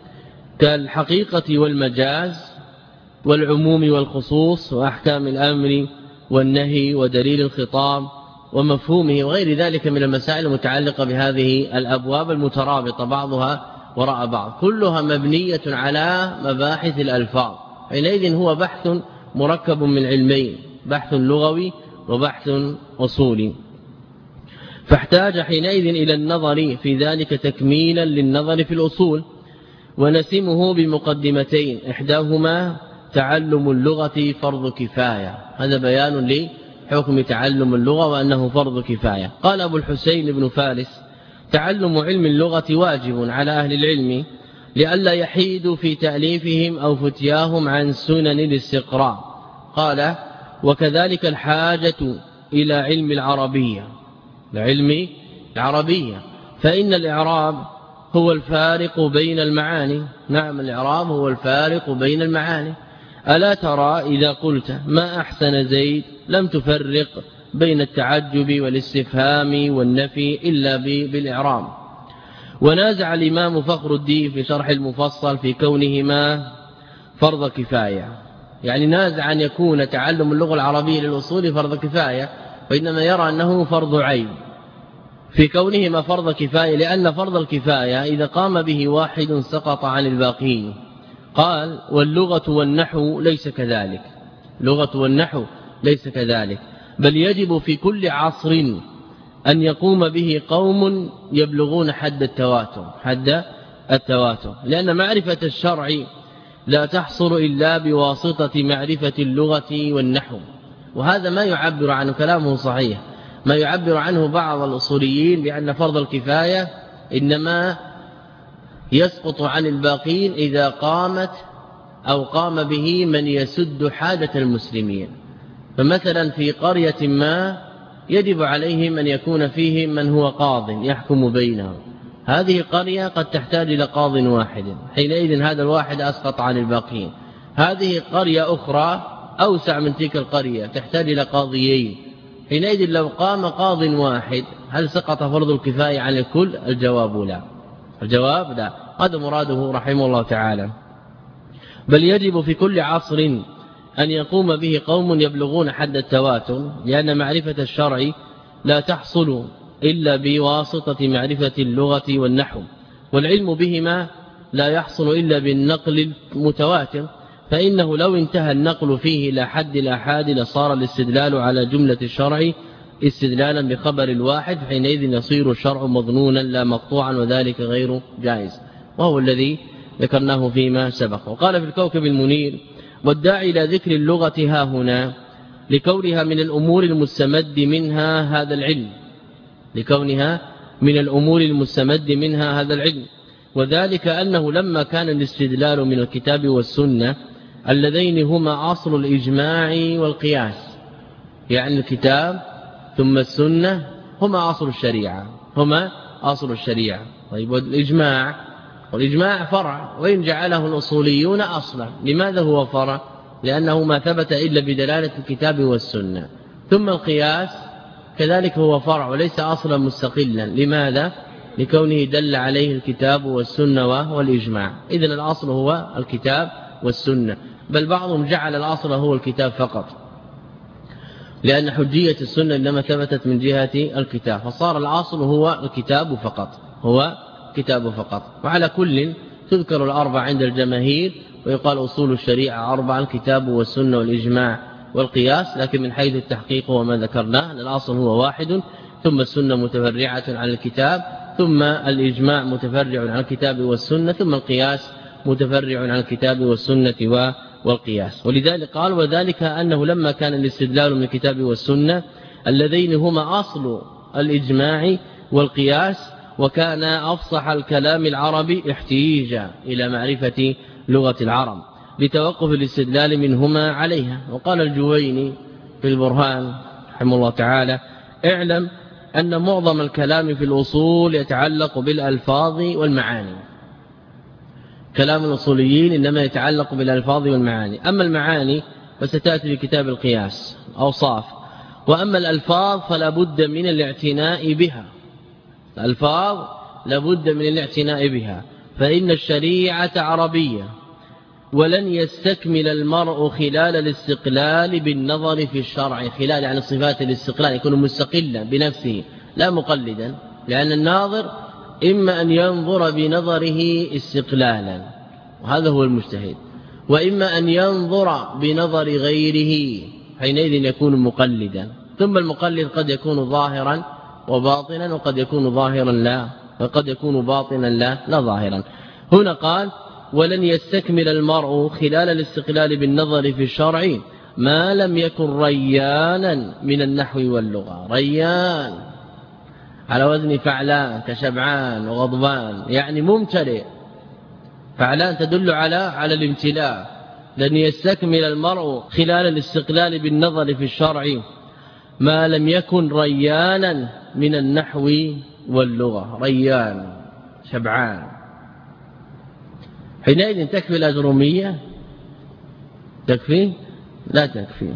كالحقيقة والمجاز والعموم والخصوص وأحكام الأمر والنهي ودليل الخطاب ومفهومه وغير ذلك من المسائل المتعلقة بهذه الأبواب المترابطة بعضها وراء بعض، كلها مبنية على مباحث الألفاظ. حينئذ هو بحث مركب من علمين، بحث لغوي وبحث أصولي، فاحتاج حينئذ إلى النظر في ذلك تكميلا للنظر في الأصول. ونسمه بمقدمتين، إحداهما تعلم اللغة فرض كفاية، هذا بيان لحكم تعلم اللغة وأنه فرض كفاية. قال أبو الحسين بن فارس: تعلم علم اللغة واجب على أهل العلم لئلا يحيدوا في تأليفهم أو فتياهم عن سنن الاستقراء. قال: وكذلك الحاجة إلى علم العربية، لعلم العربية، فإن الإعراب هو الفارق بين المعاني. نعم، الإعراب هو الفارق بين المعاني. ألا ترى إذا قلت ما أحسن زيد لم تفرق بين التعجب والاستفهام والنفي إلا بالإعراب. ونازع الإمام فخر الدين في شرح المفصل في كونهما فرض كفاية، يعني نازع أن يكون تعلم اللغة العربية للأصول فرض كفاية، وإنما يرى أنه فرض عين في كونهما فرض كفاية، لأن فرض الكفاية إذا قام به واحد سقط عن الباقين. قال: واللغة والنحو ليس كذلك، لغة والنحو ليس كذلك، بل يجب في كل عصر أن يقوم به قوم يبلغون حد التواتر، حد التواتر، لأن معرفة الشرع لا تحصل إلا بواسطة معرفة اللغة والنحو. وهذا ما يعبر عن كلامه صحيح، ما يعبر عنه بعض الأصوليين بأن فرض الكفاية إنما يسقط عن الباقين إذا قامت أو قام به من يسد حاجة المسلمين. فمثلا في قرية ما يجب عليهم أن يكون فيهم من هو قاض يحكم بينهم، هذه قرية قد تحتاج إلى قاض واحد، حينئذ هذا الواحد أسقط عن الباقين. هذه قرية أخرى أوسع من تلك القرية تحتاج إلى قاضيين، حينئذ لو قام قاض واحد هل سقط فرض الكفاية عن الكل؟ الجواب لا، الجواب لا. هذا مراده رحمه الله تعالى. بل يجب في كل عصر أن يقوم به قوم يبلغون حد التواتر، لأن معرفة الشرع لا تحصل إلا بواسطة معرفة اللغة والنحو، والعلم بهما لا يحصل إلا بالنقل المتواتر، فإنه لو انتهى النقل فيه إلى حد الآحاد لصار الاستدلال على جملة الشرع استدلالا بخبر الواحد، حينئذ يصير الشرع مظنونا لا مقطوعا، وذلك غير جائز، وهو الذي ذكرناه فيما سبق. وقال في الكوكب المنير: والداعي إلى ذكر اللغة ها هنا لكونها من الأمور المستمد منها هذا العلم، لكونها من الأمور المستمد منها هذا العلم، وذلك أنه لما كان الاستدلال من الكتاب والسنة اللذين هما أصل الإجماع والقياس، يعني الكتاب ثم السنة هما أصل الشريعة، هما أصل الشريعة. طيب والإجماع، والإجماع فرع، وإن جعله الأصوليون أصلا. لماذا هو فرع؟ لأنه ما ثبت إلا بدلالة الكتاب والسنة. ثم القياس كذلك هو فرع وليس أصلا مستقلا. لماذا؟ لكونه دل عليه الكتاب والسنة والإجماع. إذن الأصل هو الكتاب والسنة، بل بعضهم جعل الأصل هو الكتاب فقط، لأن حجية السنة إنما ثبتت من جهة الكتاب، فصار الأصل هو الكتاب فقط، هو كتاب فقط. وعلى كل تذكر الأربع عند الجماهير، ويقال أصول الشريعة أربعة: الكتاب والسنة والإجماع والقياس، لكن من حيث التحقيق وما ذكرناه الأصل هو واحد، ثم السنة متفرعة عن الكتاب، ثم الإجماع متفرع عن الكتاب والسنة، ثم القياس متفرع عن الكتاب والسنة والقياس. ولذلك قال: وذلك أنه لما كان الاستدلال من الكتاب والسنة اللذين هما أصل الإجماع والقياس، وكان أفصح الكلام العربي، احتيج إلى معرفة لغة العرب لتوقف الاستدلال منهما عليها. وقال الجويني في البرهان رحمه الله تعالى: اعلم أن معظم الكلام في الأصول يتعلق بالألفاظ والمعاني. كلام الأصوليين إنما يتعلق بالألفاظ والمعاني، أما المعاني فستأتي بكتاب القياس أوصاف، وأما الألفاظ فلا بد من الاعتناء بها، الألفاظ لابد من الاعتناء بها، فإن الشريعة عربية، ولن يستكمل المرء خلال الاستقلال بالنظر في الشرع. خلال يعني صفات الاستقلال، يكون مستقلا بنفسه لا مقلدا، لأن الناظر إما أن ينظر بنظره استقلالا وهذا هو المجتهد، وإما أن ينظر بنظر غيره حينئذ يكون مقلدا. ثم المقلد قد يكون ظاهرا وباطنا، وقد يكون ظاهرا لا، وقد يكون باطنا لا لا ظاهرا. هنا قال: ولن يستكمل المرء خلال الاستقلال بالنظر في الشرع ما لم يكن ريانا من النحو واللغة. ريان على وزن فعلان كشبعان وغضبان، يعني ممتلئ. فعلان تدل على على الامتلاء. لن يستكمل المرء خلال الاستقلال بالنظر في الشرع ما لم يكن ريانا من النحو واللغة. ريان شبعان، حينئذ تكفي الأجرومية؟ تكفي؟ لا تكفي.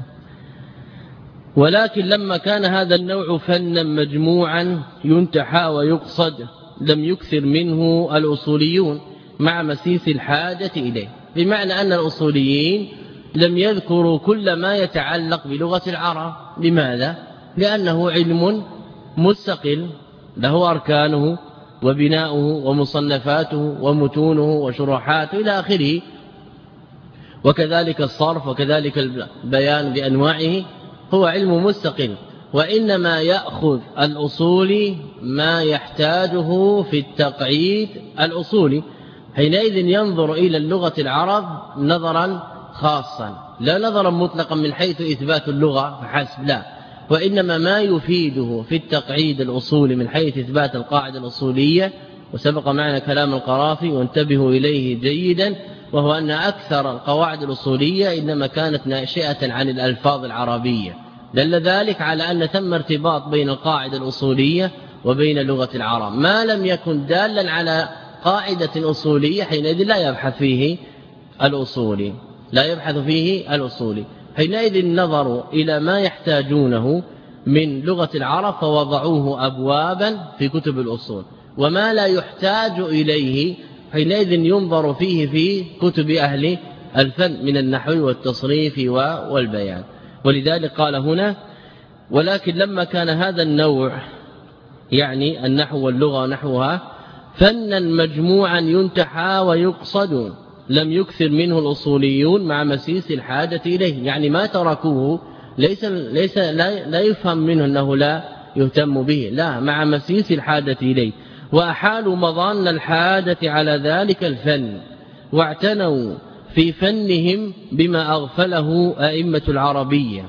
ولكن لما كان هذا النوع فنا مجموعا ينتحى ويقصد لم يكثر منه الأصوليون مع مسيس الحاجة إليه، بمعنى أن الأصوليين لم يذكروا كل ما يتعلق بلغة العرب. لماذا؟ لأنه علم مستقل له أركانه وبناؤه ومصنفاته ومتونه وشروحاته إلى آخره، وكذلك الصرف وكذلك البيان بأنواعه، هو علم مستقل. وإنما يأخذ الأصول ما يحتاجه في التقعيد الأصولي، حينئذ ينظر إلى اللغة العرب نظرا خاصا، لا نظرا مطلقا من حيث إثبات اللغة فحسب، لا، وإنما ما يفيده في التقعيد الأصولي من حيث إثبات القاعدة الأصولية، وسبق معنا كلام القرافي وانتبهوا إليه جيدا، وهو أن أكثر القواعد الأصولية إنما كانت ناشئة عن الألفاظ العربية. دل ذلك على أن ثم ارتباط بين القاعدة الأصولية وبين لغة العرب. ما لم يكن دالا على قاعدة أصولية حينئذ لا يبحث فيه الأصولي لا يبحث فيه الأصولي حينئذ نظروا إلى ما يحتاجونه من لغة العرب فوضعوه أبوابا في كتب الأصول، وما لا يحتاج إليه حينئذ ينظر فيه في كتب أهل الفن من النحو والتصريف والبيان. ولذلك قال هنا: ولكن لما كان هذا النوع يعني النحو واللغة ونحوها فنا مجموعا ينتحى ويقصد لم يكثر منه الأصوليون مع مسيس الحاجة إليه، يعني ما تركوه ليس, ليس لا, لا يفهم منه أنه لا يهتم به، لا، مع مسيس الحاجة إليه، وأحالوا مظان الحاجة على ذلك الفن واعتنوا في فنهم بما أغفله أئمة العربية.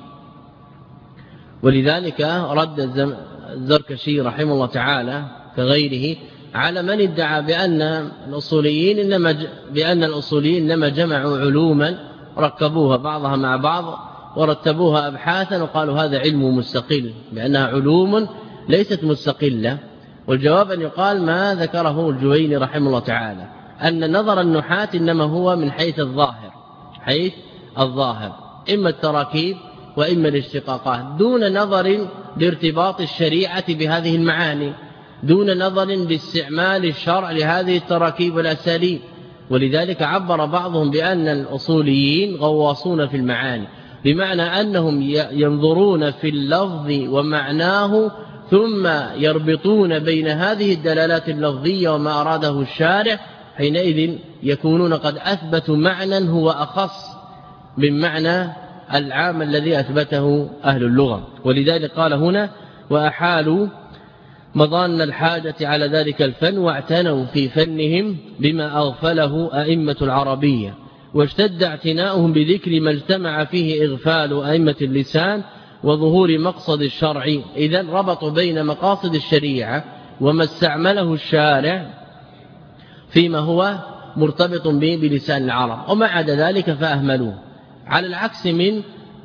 ولذلك رد الزركشي رحمه الله تعالى كغيره على من ادعى بأن الأصوليين إنما بأن الأصوليين إنما جمعوا علوما ركبوها بعضها مع بعض ورتبوها أبحاثا وقالوا هذا علم مستقل، بأنها علوم ليست مستقلة. والجواب أن يقال ما ذكره الجويني رحمه الله تعالى، أن نظر النحاة إنما هو من حيث الظاهر حيث الظاهر إما التراكيب وإما الاشتقاقات، دون نظر لارتباط الشريعة بهذه المعاني، دون نظر لاستعمال الشرع لهذه التراكيب والأساليب. ولذلك عبر بعضهم بأن الأصوليين غواصون في المعاني، بمعنى أنهم ينظرون في اللفظ ومعناه ثم يربطون بين هذه الدلالات اللفظية وما أراده الشارع، حينئذ يكونون قد أثبتوا معنى هو أخص من معنى العام الذي أثبته أهل اللغة. ولذلك قال هنا: وأحالوا مظان الحاجة على ذلك الفن واعتنوا في فنهم بما أغفله أئمة العربية، واشتد اعتناؤهم بذكر ما اجتمع فيه إغفال أئمة اللسان وظهور مقصد الشرع. إذن ربطوا بين مقاصد الشريعة وما استعمله الشارع فيما هو مرتبط به بلسان العرب، وما عدا ذلك فأهملوه، على العكس من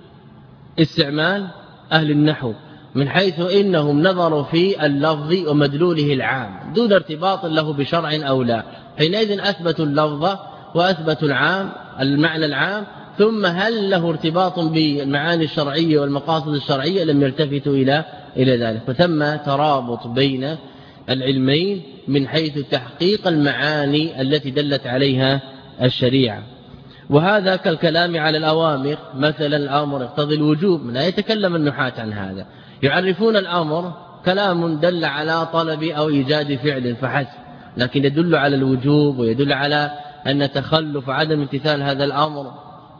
استعمال أهل النحو، من حيث إنهم نظروا في اللفظ ومدلوله العام دون ارتباط له بشرع أو لا، حينئذ أثبتوا اللفظ وأثبتوا العام المعنى العام، ثم هل له ارتباط بالمعاني الشرعية والمقاصد الشرعية لم يلتفتوا إلى إلى ذلك. فثم ترابط بين العلمين من حيث تحقيق المعاني التي دلت عليها الشريعة. وهذا كالكلام على الأوامر، مثلا الأمر يقتضي الوجوب، لا يتكلم النحاة عن هذا، يعرفون الأمر كلام دل على طلب أو إيجاد فعل فحسب، لكن يدل على الوجوب ويدل على أن تخلف عدم امتثال هذا الأمر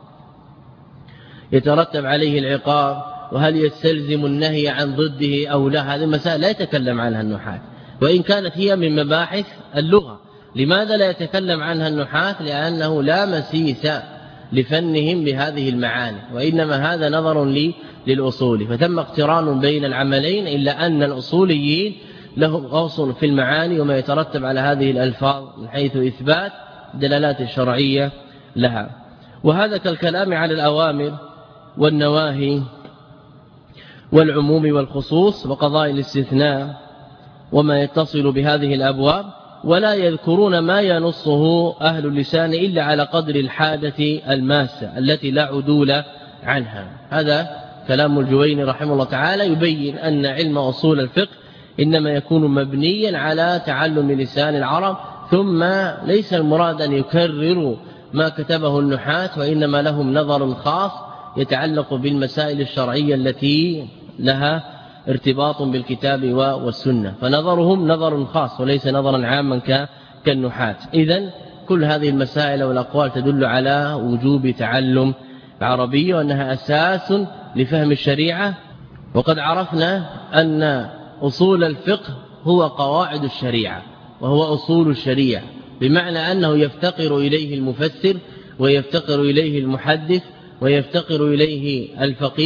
يترتب عليه العقاب، وهل يستلزم النهي عن ضده أو لا، هذه المسائل لا يتكلم عنها النحاة، وإن كانت هي من مباحث اللغة. لماذا لا يتكلم عنها النحاة؟ لأنه لا مسيس لفنهم بهذه المعاني، وإنما هذا نظر لي للأصول، فتم اقتران بين العملين، إلا أن الأصوليين لهم غوص في المعاني وما يترتب على هذه الألفاظ من حيث إثبات دلالات الشرعية لها. وهذا كالكلام على الأوامر والنواهي والعموم والخصوص وقضاء الاستثناء وما يتصل بهذه الأبواب، ولا يذكرون ما ينصه أهل اللسان إلا على قدر الحاجة الماسة التي لا عدول عنها. هذا كلام الجويني رحمه الله تعالى يبين أن علم أصول الفقه إنما يكون مبنيا على تعلم لسان العرب، ثم ليس المراد أن يكرروا ما كتبه النحاة، وإنما لهم نظر خاص يتعلق بالمسائل الشرعية التي لها ارتباط بالكتاب والسنة، فنظرهم نظر خاص وليس نظرا عاما كالنحاة. إذن كل هذه المسائل والأقوال تدل على وجوب تعلم العربية وأنها أساس لفهم الشريعة. وقد عرفنا أن أصول الفقه هو قواعد الشريعة وهو أصول الشريعة، بمعنى أنه يفتقر إليه المفسر ويفتقر إليه المحدث ويفتقر إليه الفقيه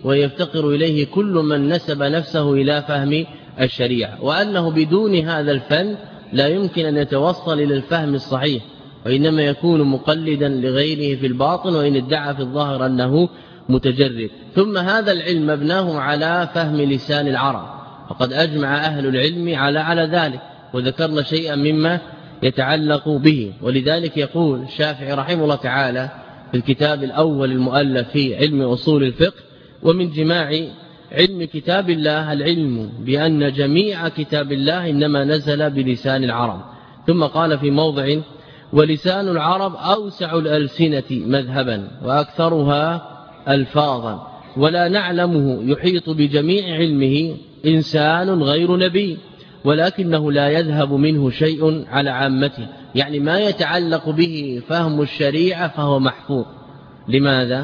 ويفتقر إليه كل من نسب نفسه إلى فهم الشريعة، وأنه بدون هذا الفن لا يمكن أن يتوصل إلى الفهم الصحيح، وإنما يكون مقلدا لغيره في الباطن وإن ادعى في الظاهر أنه متجرد. ثم هذا العلم مبناه على فهم لسان العرب، وقد أجمع أهل العلم على على ذلك، وذكرنا شيئا مما يتعلق به. ولذلك يقول الشافعي رحمه الله تعالى في الكتاب الأول المؤلف في علم أصول الفقه: ومن جماع علم كتاب الله العلم بأن جميع كتاب الله إنما نزل بلسان العرب. ثم قال في موضع: ولسان العرب أوسع الألسنة مذهبا وأكثرها ألفاظا، ولا نعلمه يحيط بجميع علمه إنسان غير نبي، ولكنه لا يذهب منه شيء على عامته، يعني ما يتعلق به فهم الشريعة فهو محفوظ. لماذا؟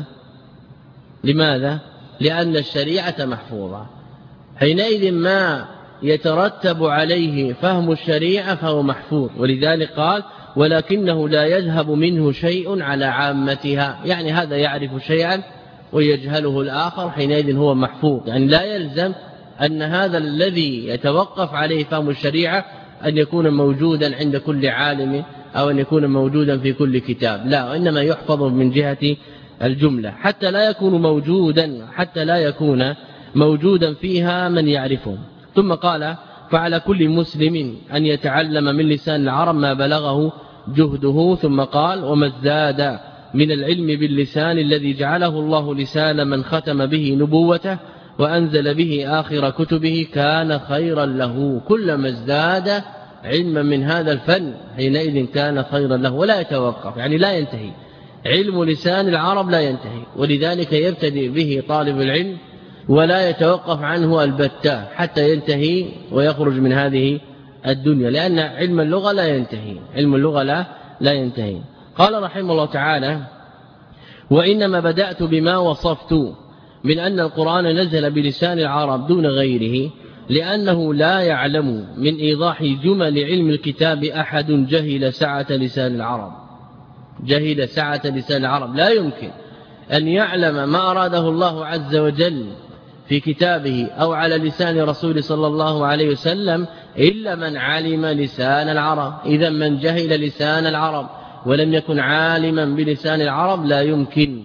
لماذا؟ لأن الشريعة محفوظة، حينئذ ما يترتب عليه فهم الشريعة فهو محفوظ. ولذلك قال: ولكنه لا يذهب منه شيء على عامتها، يعني هذا يعرف شيئا ويجهله الآخر، حينئذ هو محفوظ. يعني لا يلزم أن هذا الذي يتوقف عليه فهم الشريعة أن يكون موجودا عند كل عالم أو أن يكون موجودا في كل كتاب، لا، وإنما يحفظ من جهة الجملة حتى لا يكون موجودا حتى لا يكون موجودا فيها من يعرفه. ثم قال: فعلى كل مسلم أن يتعلم من لسان العرب ما بلغه جهده. ثم قال: وما ازداد من العلم باللسان الذي جعله الله لسان من ختم به نبوته وأنزل به آخر كتبه كان خيرا له. كلما ازداد علما من هذا الفن حينئذ كان خيرا له، ولا يتوقف، يعني لا ينتهي علم لسان العرب، لا ينتهي. ولذلك يبتدئ به طالب العلم ولا يتوقف عنه البتة حتى ينتهي ويخرج من هذه الدنيا، لأن علم اللغة لا ينتهي، علم اللغة لا, لا ينتهي. قال رحمه الله تعالى: وإنما بدأت بما وصفت من أن القرآن نزل بلسان العرب دون غيره، لأنه لا يعلم من إيضاح جمل علم الكتاب أحد جهل سعة لسان العرب. جهل سعة لسان العرب، لا يمكن أن يعلم ما أراده الله عز وجل في كتابه أو على لسان رسول صلى الله عليه وسلم إلا من علم لسان العرب. إذا من جهل لسان العرب ولم يكن عالما بلسان العرب لا يمكن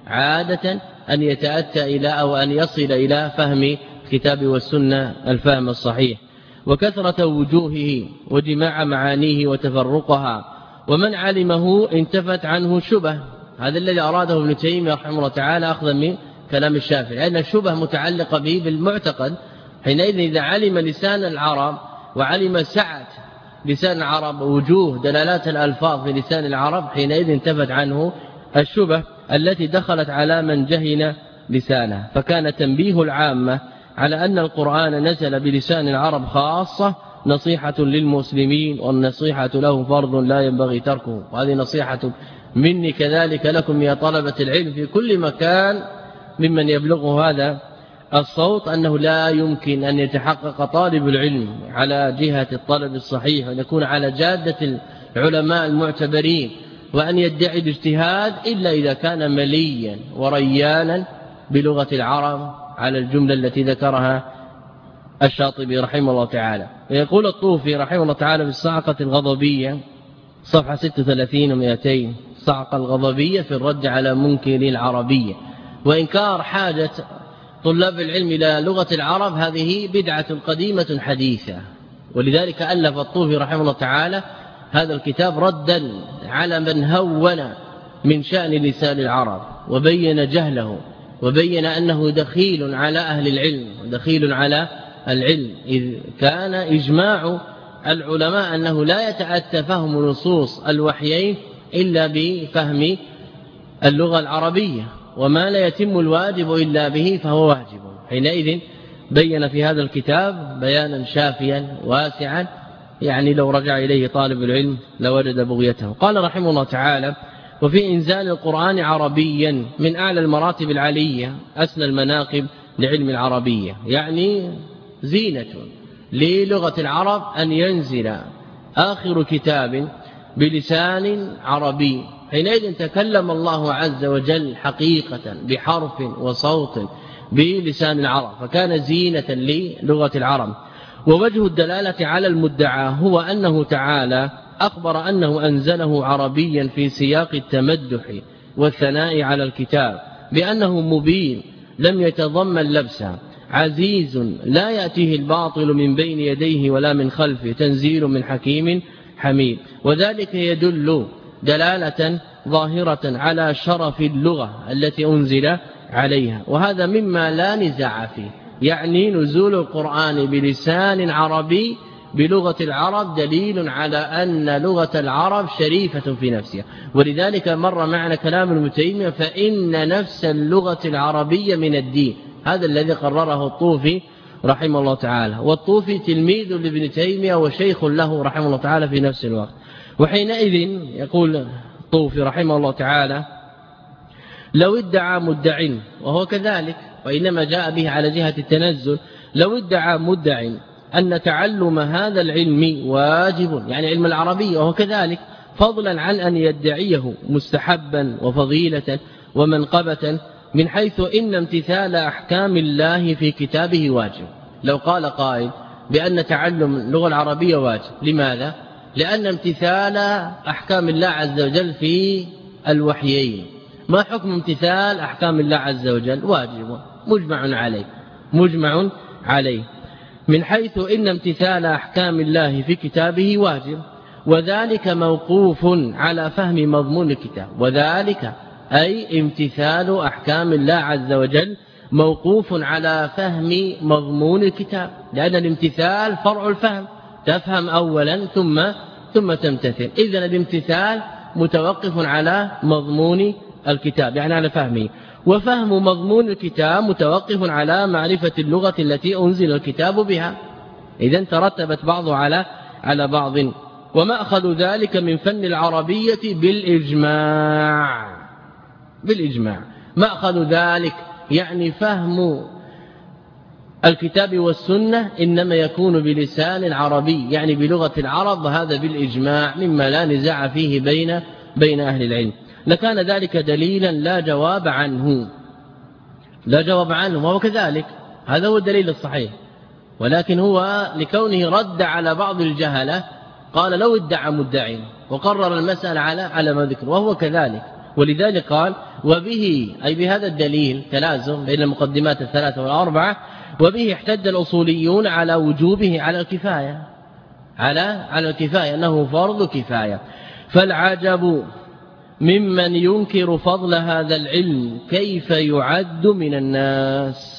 عادة أن يتأتى إلى أو أن يصل إلى فهم الكتاب والسنة الفهم الصحيح، وكثرة وجوهه وجماع معانيه وتفرقها، ومن علمه انتفت عنه الشبه. هذا الذي أراده ابن تيمية رحمه الله تعالى أخذا من كلام الشافعي، لأن الشبه متعلقة به بالمعتقد. حينئذ إذا علم لسان العرب وعلم سعة لسان العرب ووجوه دلالات الألفاظ في لسان العرب حينئذ انتفت عنه الشبه التي دخلت على من جهل لسانه. فكان تنبيه العامة على أن القرآن نزل بلسان العرب خاصة نصيحة للمسلمين، والنصيحة له فرض لا ينبغي تركه. وهذه نصيحة مني كذلك لكم يا طلبة العلم في كل مكان ممن يبلغه هذا الصوت، أنه لا يمكن أن يتحقق طالب العلم على جهة الطلب الصحيح وأن يكون على جادة العلماء المعتبرين وأن يدعي الاجتهاد إلا إذا كان مليا وريانا بلغة العرب على الجملة التي ذكرها الشاطبي رحمه الله تعالى. ويقول الطوفي رحمه الله تعالى في الصعقة الغضبية صفحة ستة وثلاثين ومئتين: الصعقة الغضبية في الرد على منكر العربية وإنكار حاجة طلاب العلم إلى لغة العرب، هذه بدعة قديمة حديثة. ولذلك ألف الطوفي رحمه الله تعالى هذا الكتاب ردا على من هون من شأن لسان العرب وبين جهله وبين أنه دخيل على أهل العلم ودخيل على العلم، إذ كان إجماع العلماء أنه لا يتأتى فهم نصوص الوحيين إلا بفهم اللغة العربية، وما لا يتم الواجب إلا به فهو واجب. حينئذ بين في هذا الكتاب بيانا شافيا واسعا، يعني لو رجع إليه طالب العلم لوجد بغيته. قال رحمه الله تعالى: وفي إنزال القرآن عربيا من أعلى المراتب العالية أسنى المناقب لعلم العربية، يعني زينة للغة العرب أن ينزل آخر كتاب بلسان عربي. حينئذ تكلم الله عز وجل حقيقة بحرف وصوت بلسان العرب، فكان زينة للغة العرب. ووجه الدلالة على المدعى هو أنه تعالى أخبر أنه أنزله عربيا في سياق التمدح والثناء على الكتاب بأنه مبين لم يتضمن لبسا، عزيز لا يأتيه الباطل من بين يديه ولا من خلفه، تنزيل من حكيم حميد. وذلك يدل دلالة ظاهرة على شرف اللغة التي أنزل عليها، وهذا مما لا نزاع فيه، يعني نزول القرآن بلسان عربي بلغة العرب دليل على أن لغة العرب شريفة في نفسها. ولذلك مر معنا كلام ابن تيمية فإن نفس اللغة العربية من الدين، هذا الذي قرره الطوفي رحمه الله تعالى، والطوفي تلميذ لابن تيمية وشيخ له رحمه الله تعالى في نفس الوقت. وحينئذ يقول الطوفي رحمه الله تعالى: لو ادعى مدع، وهو كذلك وإنما جاء به على جهة التنزل، لو ادعى مدع أن تعلم هذا العلم واجب، يعني علم العربية، وهو كذلك، فضلا عن أن يدعيه مستحبا وفضيلة ومنقبة، من حيث إن امتثال أحكام الله في كتابه واجب. لو قال قائل بأن تعلم اللغة العربية واجب، لماذا؟ لأن امتثال أحكام الله عز وجل في الوحيين. ما حكم امتثال أحكام الله عز وجل؟ واجب مجمع عليه مجمع عليه من حيث إن امتثال أحكام الله في كتابه واجب، وذلك موقوف على فهم مضمون الكتاب. وذلك أي امتثال أحكام الله عز وجل موقوف على فهم مضمون الكتاب، لأن الامتثال فرع الفهم، تفهم أولا ثم ثم تمتثل. إذن الامتثال متوقف على مضمون الكتاب، يعني على فهمه، وفهم مضمون الكتاب متوقف على معرفة اللغة التي أنزل الكتاب بها. إذن ترتبت بعض على على بعض. ومأخذ ذلك من فن العربية بالإجماع بالإجماع مأخذ ذلك يعني فهم الكتاب والسنة إنما يكون بلسان عربي، يعني بلغة العرب، وهذا بالإجماع مما لا نزاع فيه بين بين أهل العلم. لكان ذلك دليلا لا جواب عنه لا جواب عنه وهو كذلك، هذا هو الدليل الصحيح. ولكن هو لكونه رد على بعض الجهلة قال لو ادعى مدعي، وقرر المسألة على على ما ذكر، وهو كذلك. ولذلك قال وبه، أي بهذا الدليل تلازم بين المقدمات الثلاثة والأربعة، وبه احتج الأصوليون على وجوبه على الكفاية على على الكفاية أنه فرض كفاية. فالعجب ممن ينكر فضل هذا العلم كيف يعد من الناس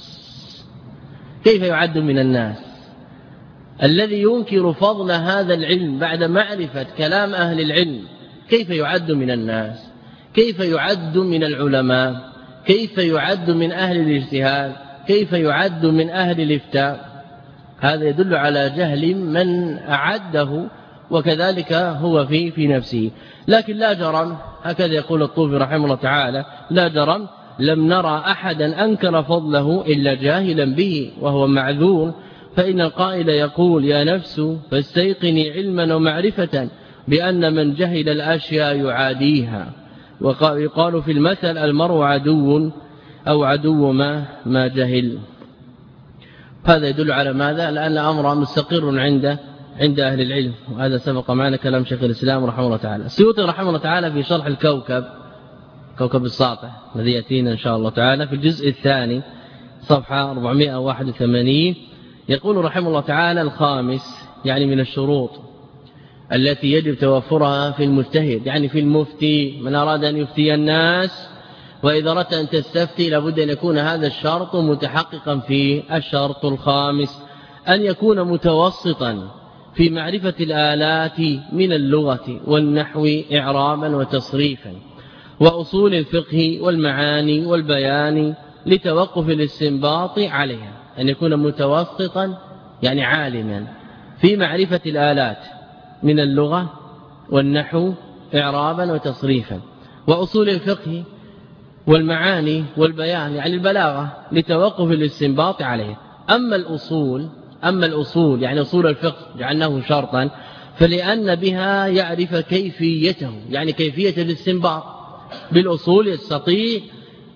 كيف يعد من الناس الذي ينكر فضل هذا العلم بعد معرفة كلام أهل العلم، كيف يعد من الناس؟ كيف يعد من العلماء؟ كيف يعد من أهل الاجتهاد؟ كيف يعد من أهل الإفتاء؟ هذا يدل على جهل من أعده، وكذلك هو في في نفسه. لكن لا جرم، هكذا يقول الطوفي رحمه الله تعالى، لا جرم لم نرى أحدا أنكر فضله إلا جاهلا به، وهو معذور. فإن القائل يقول يا نفس فاستيقني علما ومعرفة بأن من جهل الأشياء يعاديها. ويقال في المثل المرء عدو أو عدو ما ما جهل. هذا يدل على ماذا؟ لأن أمر مستقر عند عند أهل العلم، وهذا سبق معنا كلام شيخ الإسلام رحمه الله تعالى. السيوطي رحمه الله تعالى في شرح الكوكب كوكب الساطع الذي يأتينا إن شاء الله تعالى في الجزء الثاني صفحة أربعمائة وواحد وثمانين يقول رحمه الله تعالى الخامس، يعني من الشروط التي يجب توفرها في المجتهد، يعني في المفتي، من أراد أن يفتي الناس وإذا أردت أن تستفتي لابد أن يكون هذا الشرط متحققا فيه. الشرط الخامس أن يكون متوسطا في معرفة الآلات من اللغة والنحو إعرابا وتصريفا وأصول الفقه والمعاني والبيان لتوقف الاستنباط عليها. أن يكون متوسطا يعني عالما في معرفة الآلات من اللغة والنحو إعرابا وتصريفا وأصول الفقه والمعاني والبيان يعني البلاغة لتوقف الاستنباط عليها. أما الأصول أما الأصول يعني أصول الفقه جعلناه شرطا فلأن بها يعرف كيفيته، يعني كيفية الاستنباط. بالأصول يستطيع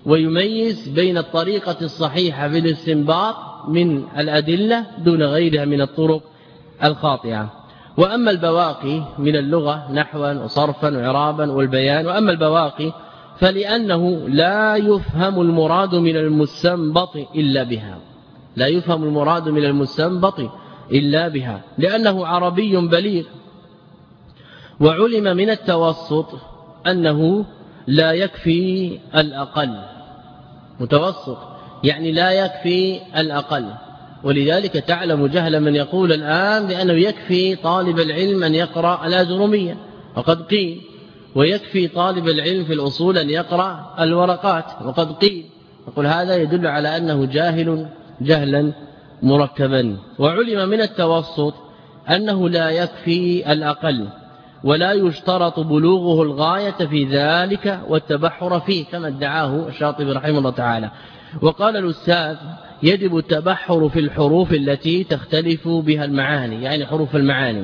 ويميز بين الطريقة الصحيحة في الاستنباط من الأدلة دون غيرها من الطرق الخاطئة. وأما البواقي من اللغة نحوا وصرفا وإعرابا والبيان، وأما البواقي فلأنه لا يفهم المراد من المستنبط إلا بها، لا يفهم المراد من المستنبط إلا بها، لأنه عربي بليغ. وعلم من التوسط أنه لا يكفي الأقل، متوسط يعني لا يكفي الأقل. ولذلك تعلم جهل من يقول الآن بأنه يكفي طالب العلم أن يقرأ الآجرومية، وقد قيل ويكفي طالب العلم في الأصول أن يقرأ الورقات، وقد قيل. يقول هذا يدل على أنه جاهل جهلا مركبا. وعلم من التوسط أنه لا يكفي الأقل، ولا يشترط بلوغه الغاية في ذلك والتبحر فيه كما ادعاه الشاطبي رحمه الله تعالى. وقال الأستاذ يجب التبحر في الحروف التي تختلف بها المعاني، يعني حروف المعاني،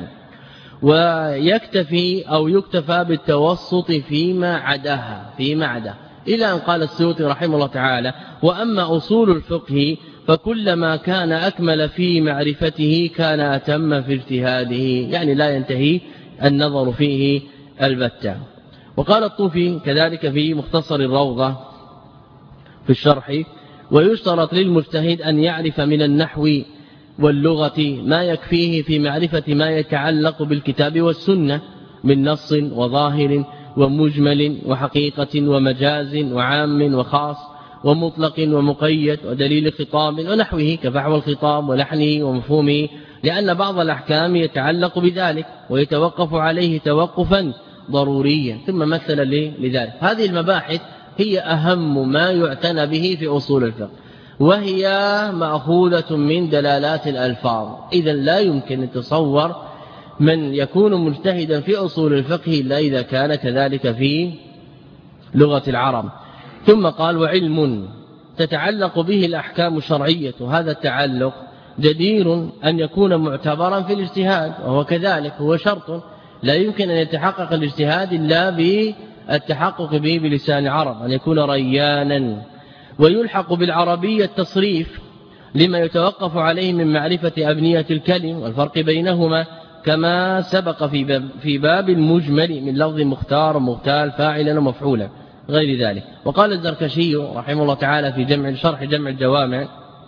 ويكتفي أو يكتفى بالتوسط فيما عداها فيما عدا، إلى أن قال السيوطي رحمه الله تعالى: وأما أصول الفقه فكلما كان أكمل في معرفته كان أتم في اجتهاده، يعني لا ينتهي النظر فيه البتة. وقال الطوفي كذلك في مختصر الروضة في الشرح: ويشترط للمجتهد أن يعرف من النحو واللغة ما يكفيه في معرفة ما يتعلق بالكتاب والسنة من نص وظاهر ومجمل وحقيقة ومجاز وعام وخاص ومطلق ومقيد ودليل خطاب ونحوه كفحوى الخطاب ولحنه ومفهومه، لأن بعض الأحكام يتعلق بذلك ويتوقف عليه توقفا ضروريا، ثم مثل لذلك. هذه المباحث هي أهم ما يعتنى به في أصول الفقه، وهي مأخوذة من دلالات الألفاظ. إذا لا يمكن أن تصور من يكون مجتهدا في أصول الفقه إلا إذا كان كذلك في لغة العرب. ثم قال: وعلم تتعلق به الأحكام الشرعية، هذا التعلق جدير أن يكون معتبرا في الاجتهاد، وهو كذلك هو شرط، لا يمكن أن يتحقق الاجتهاد إلا بالتحقق به بلسان العرب، أن يكون ريانا. ويلحق بالعربية التصريف لما يتوقف عليه من معرفة أبنية الكلم والفرق بينهما، كما سبق في باب, في باب المجمل من لفظ مختار ومغتال فاعلا ومفعولا غير ذلك. وقال الزركشي رحمه الله تعالى في جمع شرح جمع الجوامع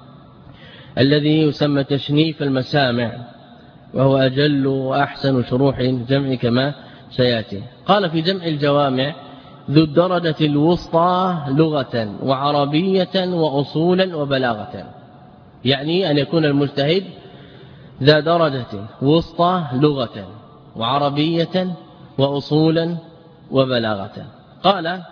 الذي يسمى تشنيف المسامع، وهو أجل وأحسن شروح الجمع كما سيأتي، قال في جمع الجوامع: ذو الدرجة الوسطى لغة وعربية وأصولا وبلاغة، يعني أن يكون المجتهد ذا درجة وسطى لغة وعربية وأصولا وبلاغة. قال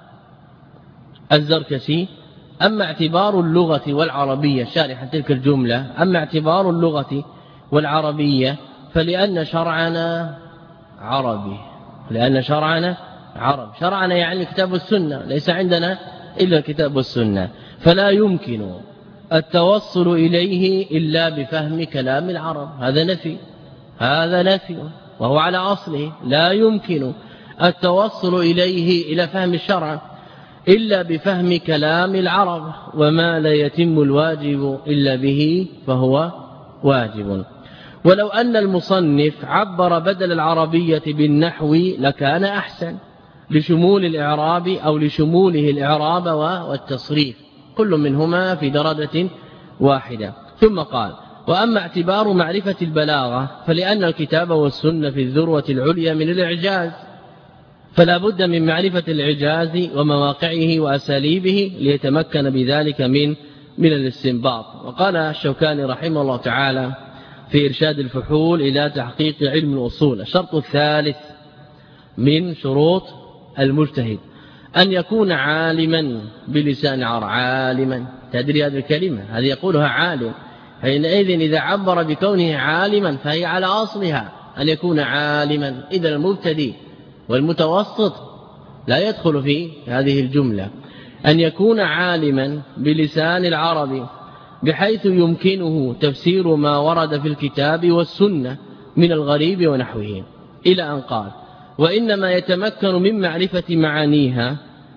الزركشي: أما اعتبار اللغة والعربية، شارحا تلك الجملة، أما اعتبار اللغة والعربية فلأن شرعنا عربي، لأن شرعنا عرب، شرعنا يعني الكتاب والسنة، ليس عندنا إلا الكتاب والسنة، فلا يمكن التوصل إليه إلا بفهم كلام العرب. هذا نفي، هذا نفي، وهو على أصله. لا يمكن التوصل إليه إلى فهم الشرع إلا بفهم كلام العرب، وما لا يتم الواجب إلا به فهو واجب. ولو أن المصنف عبر بدل العربية بالنحو لكان أحسن، لشمول الإعراب أو لشموله الإعراب والتصريف، كل منهما في درجة واحدة. ثم قال: وأما اعتبار معرفة البلاغة فلأن الكتاب والسنة في الذروة العليا من الإعجاز، فلا بد من معرفة الإعجاز ومواقعه وأساليبه ليتمكن بذلك من من الاستنباط. وقال الشوكاني رحمه الله تعالى في إرشاد الفحول إلى تحقيق علم الأصول: الشرط الثالث من شروط المجتهد أن يكون عالما بلسان العرب. عالما، تدري هذه الكلمة، هذه يقولها عالم، حينئذ إذا عبر بكونه عالما فهي على أصلها أن يكون عالما. إذا المبتدئ والمتوسط لا يدخل في هذه الجملة، أن يكون عالما بلسان العرب بحيث يمكنه تفسير ما ورد في الكتاب والسنة من الغريب ونحوه، إلى أن قال: وإنما يتمكن من معرفة معانيها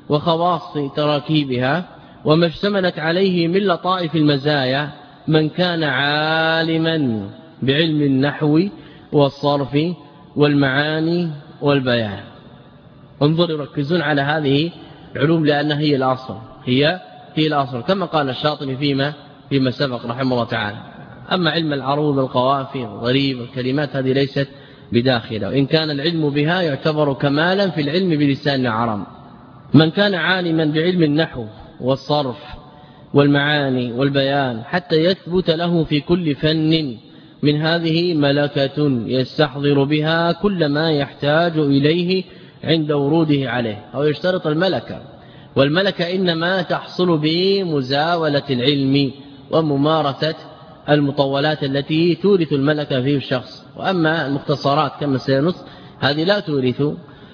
وخواص تراكيبها وما اشتملت عليه من لطائف المزايا من كان عالما بعلم النحو والصرف والمعاني والبيان. انظروا ركزون على هذه العلوم لأنها هي الأصل هي هي الأصل كما قال الشاطبي فيما فيما سبق رحمه الله تعالى. أما علم العروض القوافي الضريب الكلمات هذه ليست بداخله، وإن كان العلم بها يعتبر كمالا في العلم بلسان العرب. من كان عالما بعلم النحو والصرف والمعاني والبيان حتى يثبت له في كل فن من هذه ملكة يستحضر بها كل ما يحتاج إليه عند وروده عليه، أو يشترط الملكة. والملكة إنما تحصل بمزاولة العلم وممارسة المطولات التي تورث الملكة فيه الشخص. وأما المختصرات كما سينص هذه لا تورث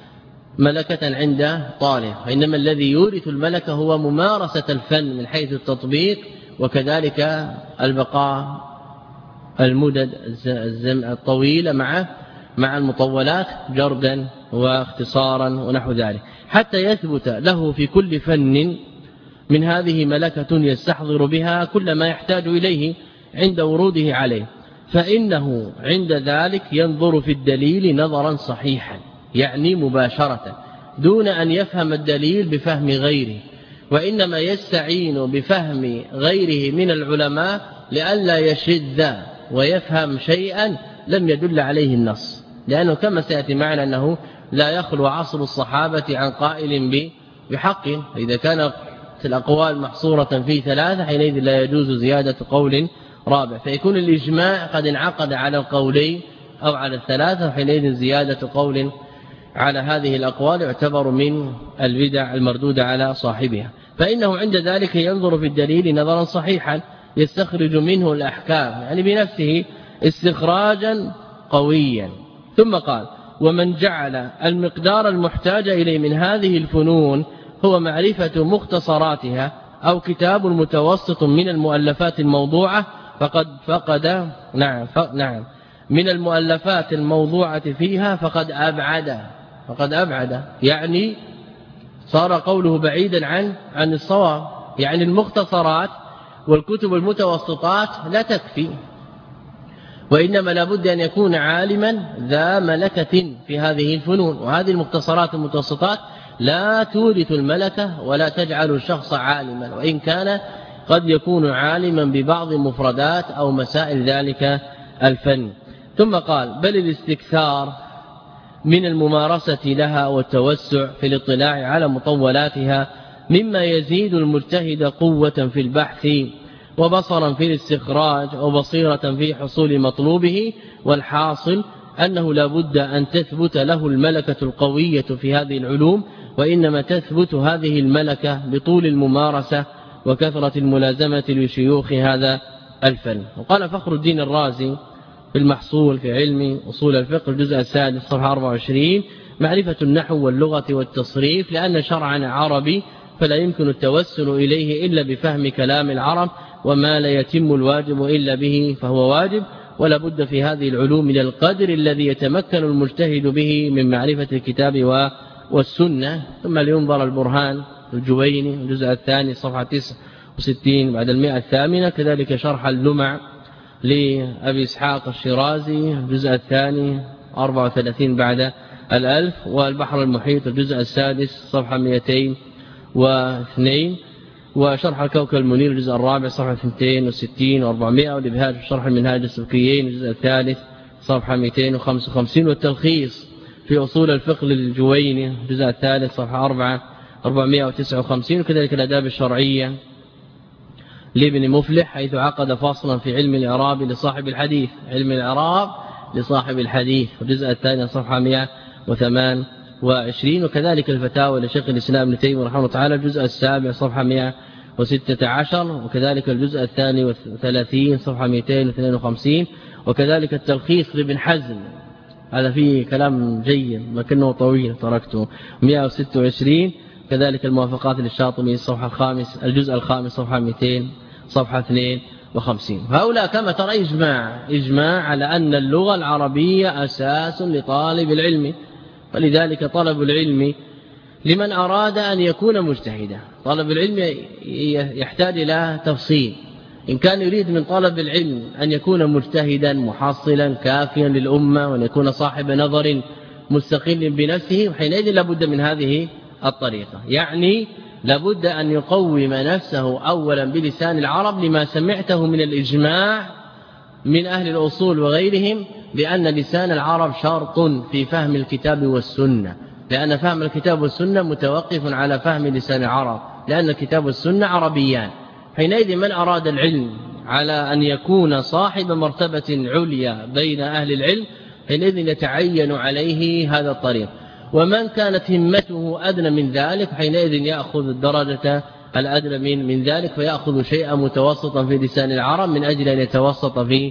ملكة عند طالب، وإنما الذي يورث الملكة هو ممارسة الفن من حيث التطبيق، وكذلك البقاء المدد الطويلة مع مع المطولات جردا واختصارا ونحو ذلك، حتى يثبت له في كل فن من هذه ملكة يستحضر بها كل ما يحتاج إليه عند وروده عليه. فإنه عند ذلك ينظر في الدليل نظرا صحيحا، يعني مباشرة دون أن يفهم الدليل بفهم غيره، وإنما يستعين بفهم غيره من العلماء لئلا يشذ ويفهم شيئا لم يدل عليه النص. لأنه كما سيأتي معنا أنه لا يخلو عصر الصحابة عن قائل بحق، إذا كانت الأقوال محصورة في ثلاثة حينئذ لا يجوز زيادة قول رابع، فيكون الإجماع قد انعقد على القولين أو على الثلاثة، حينئذ زيادة قول على هذه الأقوال يعتبر من البدع المردودة على صاحبها. فإنه عند ذلك ينظر في الدليل نظرا صحيحا يستخرج منه الأحكام، يعني بنفسه استخراجا قويا. ثم قال: ومن جعل المقدار المحتاج إليه من هذه الفنون هو معرفة مختصراتها أو كتاب متوسط من المؤلفات الموضوعة فقد فقد نعم نعم من المؤلفات الموضوعة فيها فقد أبعد فقد أبعد يعني صار قوله بعيدا عن عن الصواب. يعني المختصرات والكتب المتوسطات لا تكفي، وإنما لابد أن يكون عالما ذا ملكة في هذه الفنون. وهذه المختصرات المتوسطات لا تورث الملكة ولا تجعل الشخص عالما، وإن كان قد يكون عالما ببعض مفردات أو مسائل ذلك الفن. ثم قال: بل الاستكثار من الممارسة لها والتوسع في الاطلاع على مطولاتها مما يزيد المجتهد قوة في البحث وبصرا في الاستخراج وبصيرة في حصول مطلوبه. والحاصل أنه لا بد أن تثبت له الملكة القوية في هذه العلوم، وإنما تثبت هذه الملكة بطول الممارسة وكثرة الملازمة لشيوخ هذا الفن. وقال فخر الدين الرازي في المحصول في علم أصول الفقه الجزء السادس صفحة أربعة وعشرين: معرفة النحو واللغة والتصريف، لأن شرعنا عربي فلا يمكن التوسل إليه إلا بفهم كلام العرب، وما لا يتم الواجب إلا به فهو واجب. ولا بد في هذه العلوم من القدر الذي يتمكن المجتهد به من معرفة الكتاب والسنة. ثم لينظر البرهان الجويني الجزء الثاني صفحة تسعة وستين بعد المئة الثامنة، كذلك شرح اللمع لأبي إسحاق الشيرازي الجزء الثاني أربعة وثلاثين بعد الألف، والبحر المحيط الجزء السادس صفحة مئتين واثنين، وشرح الكوكب المنير الجزء الرابع صفحة اثنين وستين وأربعمائة، والإبهاج شرح المنهاج السبكيين الجزء الثالث صفحة مئتين وخمسة وخمسين، والتلخيص في أصول الفقه للجويني الجزء الثالث صفحة أربعمائة وتسعة وخمسين، وكذلك الآداب الشرعية لابن مفلح حيث عقد فاصلا في علم الإعراب لصاحب الحديث علم الإعراب لصاحب الحديث الجزء الثاني صفحة مئة وثمانية وعشرين، وكذلك الفتاوى لشيخ الإسلام ابن تيمية رحمه الله تعالى الجزء السابع صفحة مئة وستة عشر، وكذلك الجزء الثاني والثلاثين صفحة مئتين واثنين وخمسين، وكذلك التلخيص لابن حزم هذا فيه كلام جيد لكنه طويل تركته مئة وستة وعشرين، كذلك الموافقات للشاطبي الصفحة الخامس الجزء الخامس صفحة مئتين صفحة اثنين وخمسين. هؤلاء كما ترى إجماع إجماع على أن اللغة العربية أساس لطالب العلم، ولذلك طلب العلم لمن أراد أن يكون مجتهدا. طالب العلم يحتاج إلى تفصيل. إن كان يريد من طالب العلم أن يكون مجتهدا محصلا كافيا للأمة وأن يكون صاحب نظر مستقل بنفسه، حينئذ لابد من هذه الطريقة. يعني لابد أن يقوم نفسه أولا بلسان العرب لما سمعته من الإجماع من أهل الأصول وغيرهم بأن لسان العرب شرط في فهم الكتاب والسنة، لأن فهم الكتاب والسنة متوقف على فهم لسان العرب، لأن الكتاب والسنة عربيان. حينئذ من أراد العلم على أن يكون صاحب مرتبة عليا بين أهل العلم حينئذ يتعين عليه هذا الطريق. ومن كانت همته أدنى من ذلك حينئذ يأخذ الدرجة الأدنى من من ذلك، فيأخذ شيئا متوسطا في لسان العرب من أجل أن يتوسط في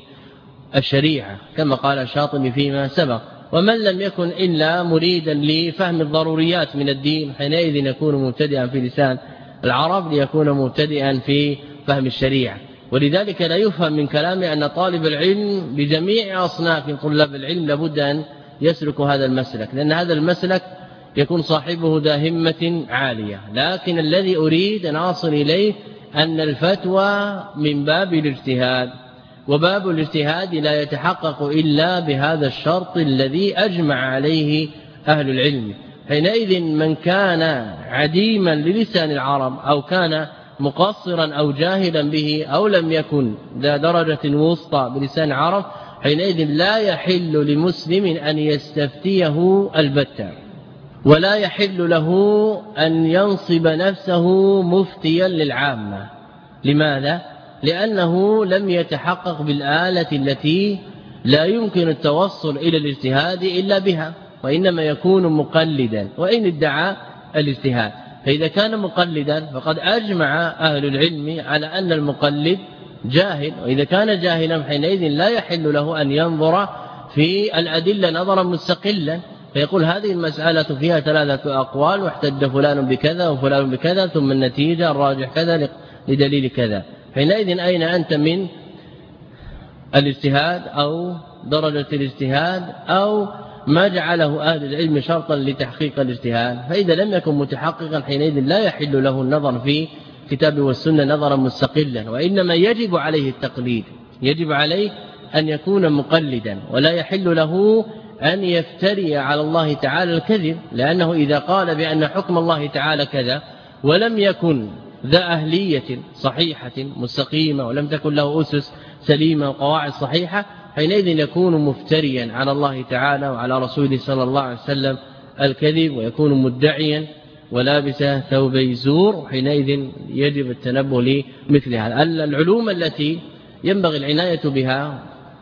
الشريعة كما قال الشاطبي فيما سبق. ومن لم يكن إلا مريدا لفهم الضروريات من الدين حينئذ يكون مبتدئا في لسان العرب ليكون مبتدئا في فهم الشريعة. ولذلك لا يفهم من كلامه أن طالب العلم بجميع أصناف طلاب العلم لابد أن يسلك هذا المسلك، لأن هذا المسلك يكون صاحبه ذا همة عالية. لكن الذي أريد أن أصل إليه أن الفتوى من باب الاجتهاد، وباب الاجتهاد لا يتحقق إلا بهذا الشرط الذي أجمع عليه أهل العلم. حينئذ من كان عديما للسان العرب أو كان مقصرا أو جاهلا به أو لم يكن ذا درجة وسطى بلسان العرب حينئذ لا يحل لمسلم أن يستفتيه البتة، ولا يحل له أن ينصب نفسه مفتيا للعامة. لماذا؟ لأنه لم يتحقق بالآلة التي لا يمكن التوصل إلى الاجتهاد إلا بها، وإنما يكون مقلدا وإن ادعى الاجتهاد. فإذا كان مقلدا فقد أجمع أهل العلم على أن المقلد جاهل، وإذا كان جاهلا حينئذ لا يحل له أن ينظر في الأدلة نظرا مستقلا، فيقول هذه المسألة فيها ثلاثة أقوال واحتج فلان بكذا وفلان بكذا ثم النتيجة الراجح كذا لدليل كذا. حينئذ أين أنت من الاجتهاد أو درجة الاجتهاد أو ما جعله أهل العلم شرطا لتحقيق الاجتهاد؟ فإذا لم يكن متحققا حينئذ لا يحل له النظر في كتاب والسنة نظرا مستقلا، وإنما يجب عليه التقليد، يجب عليه أن يكون مقلدا، ولا يحل له أن يفتري على الله تعالى الكذب، لأنه إذا قال بأن حكم الله تعالى كذا ولم يكن ذا أهلية صحيحة مستقيمة ولم تكن له أسس سليمة وقواعد صحيحة حينئذ يكون مفتريا على الله تعالى وعلى رسوله صلى الله عليه وسلم الكذب، ويكون مدعيا ولابس ثوبي زور. حينئذ يجب التنبه لمثل هذا. العلوم التي ينبغي العناية بها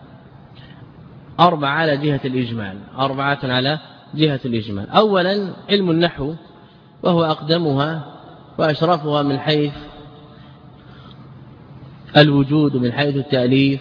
أربعة على جهة الإجمال، أربعة على جهة الإجمال. أولا علم النحو، وهو أقدمها وأشرفها من حيث الوجود ومن حيث التأليف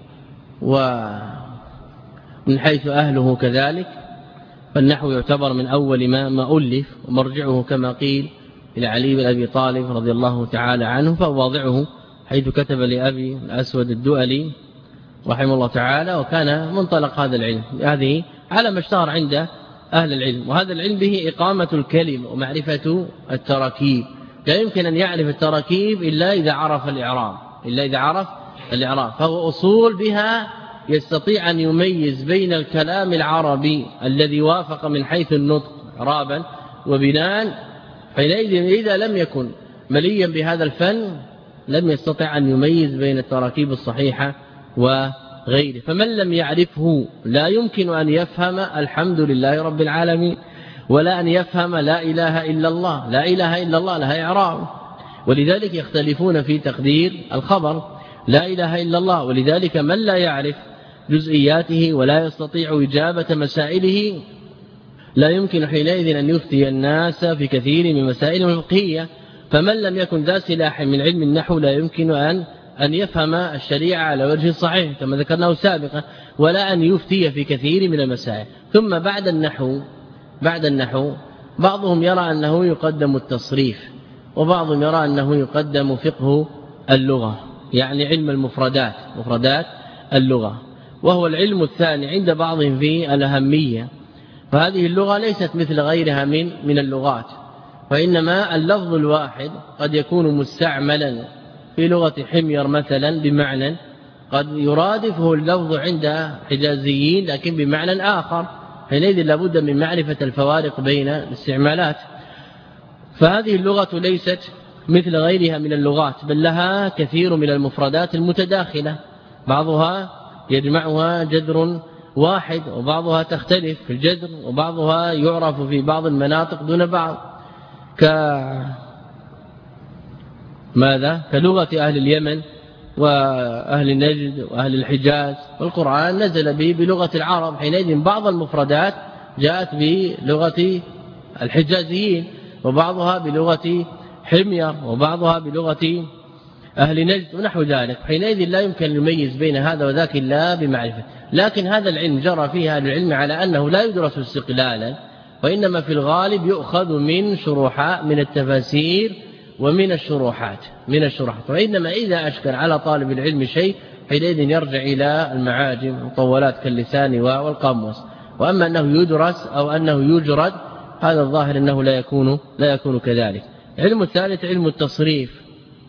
ومن حيث أهله كذلك. فالنحو يعتبر من أول ما ما ألف، ومرجعه كما قيل إلى علي بن أبي طالب رضي الله تعالى عنه، فواضعه حيث كتب لأبي الأسود الدؤلي رحمه الله تعالى، وكان منطلق هذا العلم هذه على ما اشتهر عند أهل العلم. وهذا العلم به إقامة الكلم ومعرفة التراكيب. لا يمكن أن يعرف التراكيب إلا إذا عرف الإعراب، إلا إذا عرف الإعراب، فهو أصول بها يستطيع أن يميز بين الكلام العربي الذي وافق من حيث النطق إعرابا وبناء. حينئذ إذا لم يكن مليا بهذا الفن لم يستطع أن يميز بين التراكيب الصحيحة وغيره. فمن لم يعرفه لا يمكن أن يفهم الحمد لله رب العالمين، ولا أن يفهم لا إله إلا الله. لا إله إلا الله لها إعراب، ولذلك يختلفون في تقدير الخبر لا إله إلا الله. ولذلك من لا يعرف جزئياته ولا يستطيع إجابة مسائله لا يمكن حينئذ أن يفتي الناس في كثير من مسائل الفقهية. فمن لم يكن ذا سلاح من علم النحو لا يمكن أن أن يفهم الشريعة على وجه صحيح كما ذكرناه سابقا، ولا أن يفتي في كثير من المسائل. ثم بعد النحو بعد النحو بعضهم يرى أنه يقدم التصريف، وبعضهم يرى أنه يقدم فقه اللغة، يعني علم المفردات، مفردات اللغة، وهو العلم الثاني عند بعضهم في الأهمية. فهذه اللغة ليست مثل غيرها من من اللغات، وإنما اللفظ الواحد قد يكون مستعملا في لغة حمير مثلا بمعنى قد يرادفه اللفظ عند حجازيين لكن بمعنى آخر، حينئذ لابد من معرفة الفوارق بين الاستعمالات. فهذه اللغة ليست مثل غيرها من اللغات، بل لها كثير من المفردات المتداخلة، بعضها يجمعها جذر واحد وبعضها تختلف في الجذر، وبعضها يعرف في بعض المناطق دون بعض، ك ماذا كلغة أهل اليمن وأهل نجد وأهل الحجاز، والقرآن نزل به بلغة العرب، حينئذ بعض المفردات جاءت بلغة الحجازيين، وبعضها بلغة حمير، وبعضها بلغة أهل نجد ونحو ذلك، حينئذ لا يمكن أن يميز بين هذا وذاك إلا بمعرفة. لكن هذا العلم جرى فيه أهل العلم على أنه لا يدرس استقلالا، وإنما في الغالب يؤخذ من شروحات من التفاسير ومن الشروحات من الشروحات وإنما إذا أشكل على طالب العلم شيء حينئذ يرجع إلى المعاجم مطولات كاللسان والقاموس. وأما أنه يدرس أو أنه يجرد هذا الظاهر أنه لا يكون لا يكون كذلك. علم الثالث علم التصريف،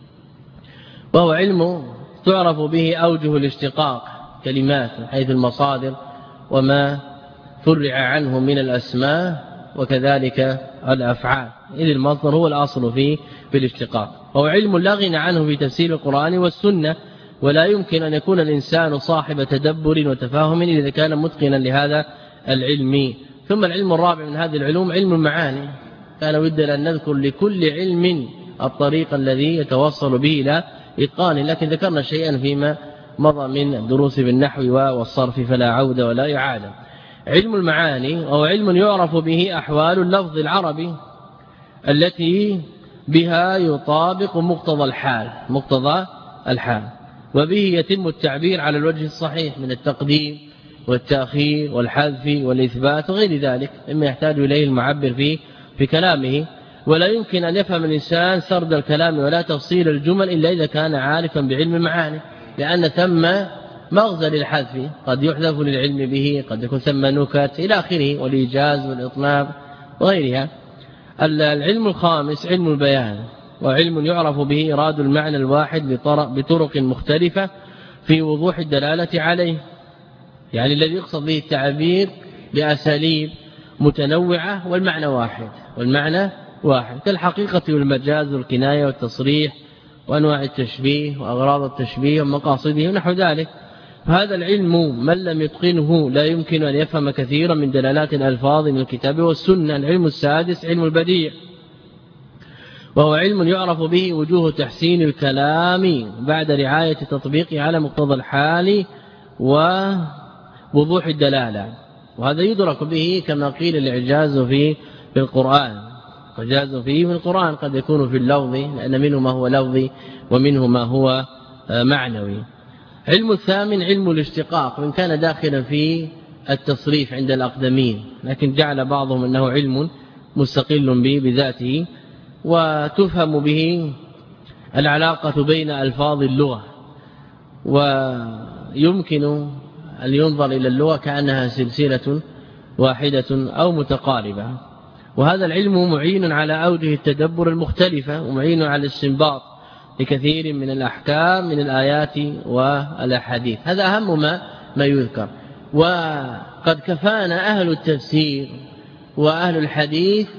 وهو علم تعرف به أوجه الاشتقاق كلمات من حيث المصادر وما فرع عنه من الأسماء وكذلك الأفعال، إذ المصدر هو الأصل فيه في الاشتقاق. وهو علم لا غنى عنه في تفسير القرآن والسنة، ولا يمكن أن يكون الإنسان صاحب تدبر وتفاهم إذا كان متقنا لهذا العلم. ثم العلم الرابع من هذه العلوم علم المعاني. كان ودنا أن نذكر لكل علم الطريق الذي يتوصل به إلى إتقانه، لكن ذكرنا شيئا فيما مضى من الدروس بالنحو والصرف فلا عودة ولا إعادة. علم المعاني وهو علم يعرف به أحوال اللفظ العربي التي بها يطابق مقتضى الحال مقتضى الحال وبه يتم التعبير على الوجه الصحيح من التقديم والتأخير والحذف والإثبات وغير ذلك مما يحتاج إليه المعبر فيه في كلامه. ولا يمكن أن يفهم الإنسان سرد الكلام ولا تفصيل الجمل إلا إذا كان عارفا بعلم المعاني، لأن ثم مغزى للحذف قد يحذف للعلم به، قد يكون ثم نكت إلى آخره، والإيجاز والإطناب وغيرها. العلم الخامس علم البيان، وعلم يعرف به إيراد المعنى الواحد بطرق مختلفة في وضوح الدلالة عليه، يعني الذي يقصد به التعبير بأساليب متنوعة والمعنى واحد والمعنى واحد كالحقيقة والمجاز والكناية والتصريح وأنواع التشبيه وأغراض التشبيه ومقاصده ونحو ذلك. هذا العلم من لم يتقنه لا يمكن أن يفهم كثيرا من دلالات الألفاظ من الكتاب والسنة. العلم السادس علم البديع، وهو علم يعرف به وجوه تحسين الكلام بعد رعاية تطبيقه على مقتضى الحال ووضوح الدلالة، وهذا يدرك به كما قيل الإعجاز في في القرآن، وجاز فيه من القرآن قد يكون في اللفظ لأن منه ما هو لفظي ومنه ما هو معنوي. علم الثامن علم الاشتقاق، وإن كان داخلا في التصريف عند الأقدمين، لكن جعل بعضهم أنه علم مستقل به بذاته، وتفهم به العلاقة بين ألفاظ اللغة، ويمكن أن ينظر إلى اللغة كأنها سلسلة واحدة أو متقاربة. وهذا العلم معين على أوجه التدبر المختلفة، ومعين على الاستنباط لكثير من الأحكام من الآيات والأحاديث. هذا أهم ما ما يذكر. وقد كفانا أهل التفسير وأهل الحديث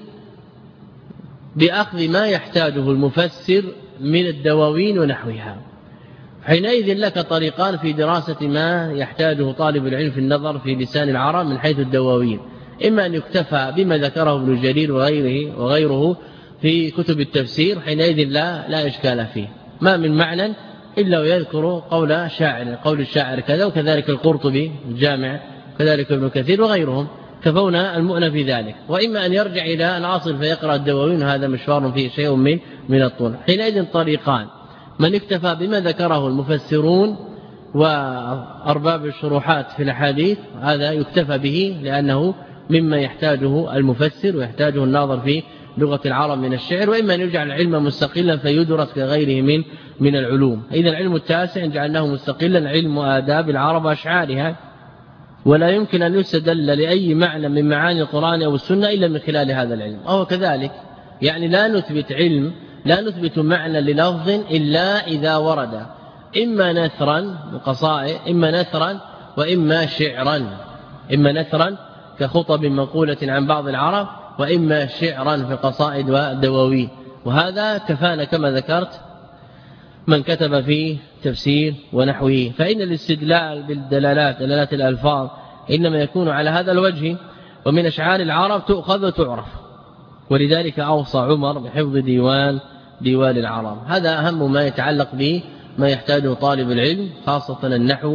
بأخذ ما يحتاجه المفسر من الدواوين ونحوها. حينئذ لك طريقان في دراسة ما يحتاجه طالب العلم في النظر في لسان العرب من حيث الدواوين، إما أن يكتفى بما ذكره ابن جرير وغيره وغيره في كتب التفسير، حينئذ لا لا إشكال فيه، ما من معنى إلا ويذكر قول شاعر قول الشاعر كذا، وكذلك القرطبي الجامع كذلك ابن كثير وغيرهم كفونا المؤنى في ذلك. وإما أن يرجع إلى العاصر فيقرأ الدواوين، هذا مشوار فيه شيء من من الطول. حينئذ طريقان: من اكتفى بما ذكره المفسرون وأرباب الشروحات في الحديث هذا يكتفى به لأنه مما يحتاجه المفسر ويحتاجه الناظر في لغة العرب من الشعر، وإما أن يجعل العلم مستقلا فيدرس كغيره من من العلوم. إذا العلم التاسع جعلناه مستقلا علم آداب العرب وأشعارها، ولا يمكن أن يستدل لأي معنى من معاني القرآن أو السنة إلا من خلال هذا العلم. أو كذلك يعني لا نثبت علم لا نثبت معنى للفظ إلا إذا ورد إما نثرا من قصائد إما نثرا وإما شعرا إما نثرا كخطب منقولة عن بعض العرب وإما شعرا في القصائد والدواوين. وهذا كفانا كما ذكرت من كتب في تفسير ونحوه. فإن الاستدلال بالدلالات دلالات الألفاظ إنما يكون على هذا الوجه، ومن أشعار العرب تؤخذ وتعرف. ولذلك أوصى عمر بحفظ ديوان ديوان العرب. هذا أهم ما يتعلق به ما يحتاجه طالب العلم، خاصة النحو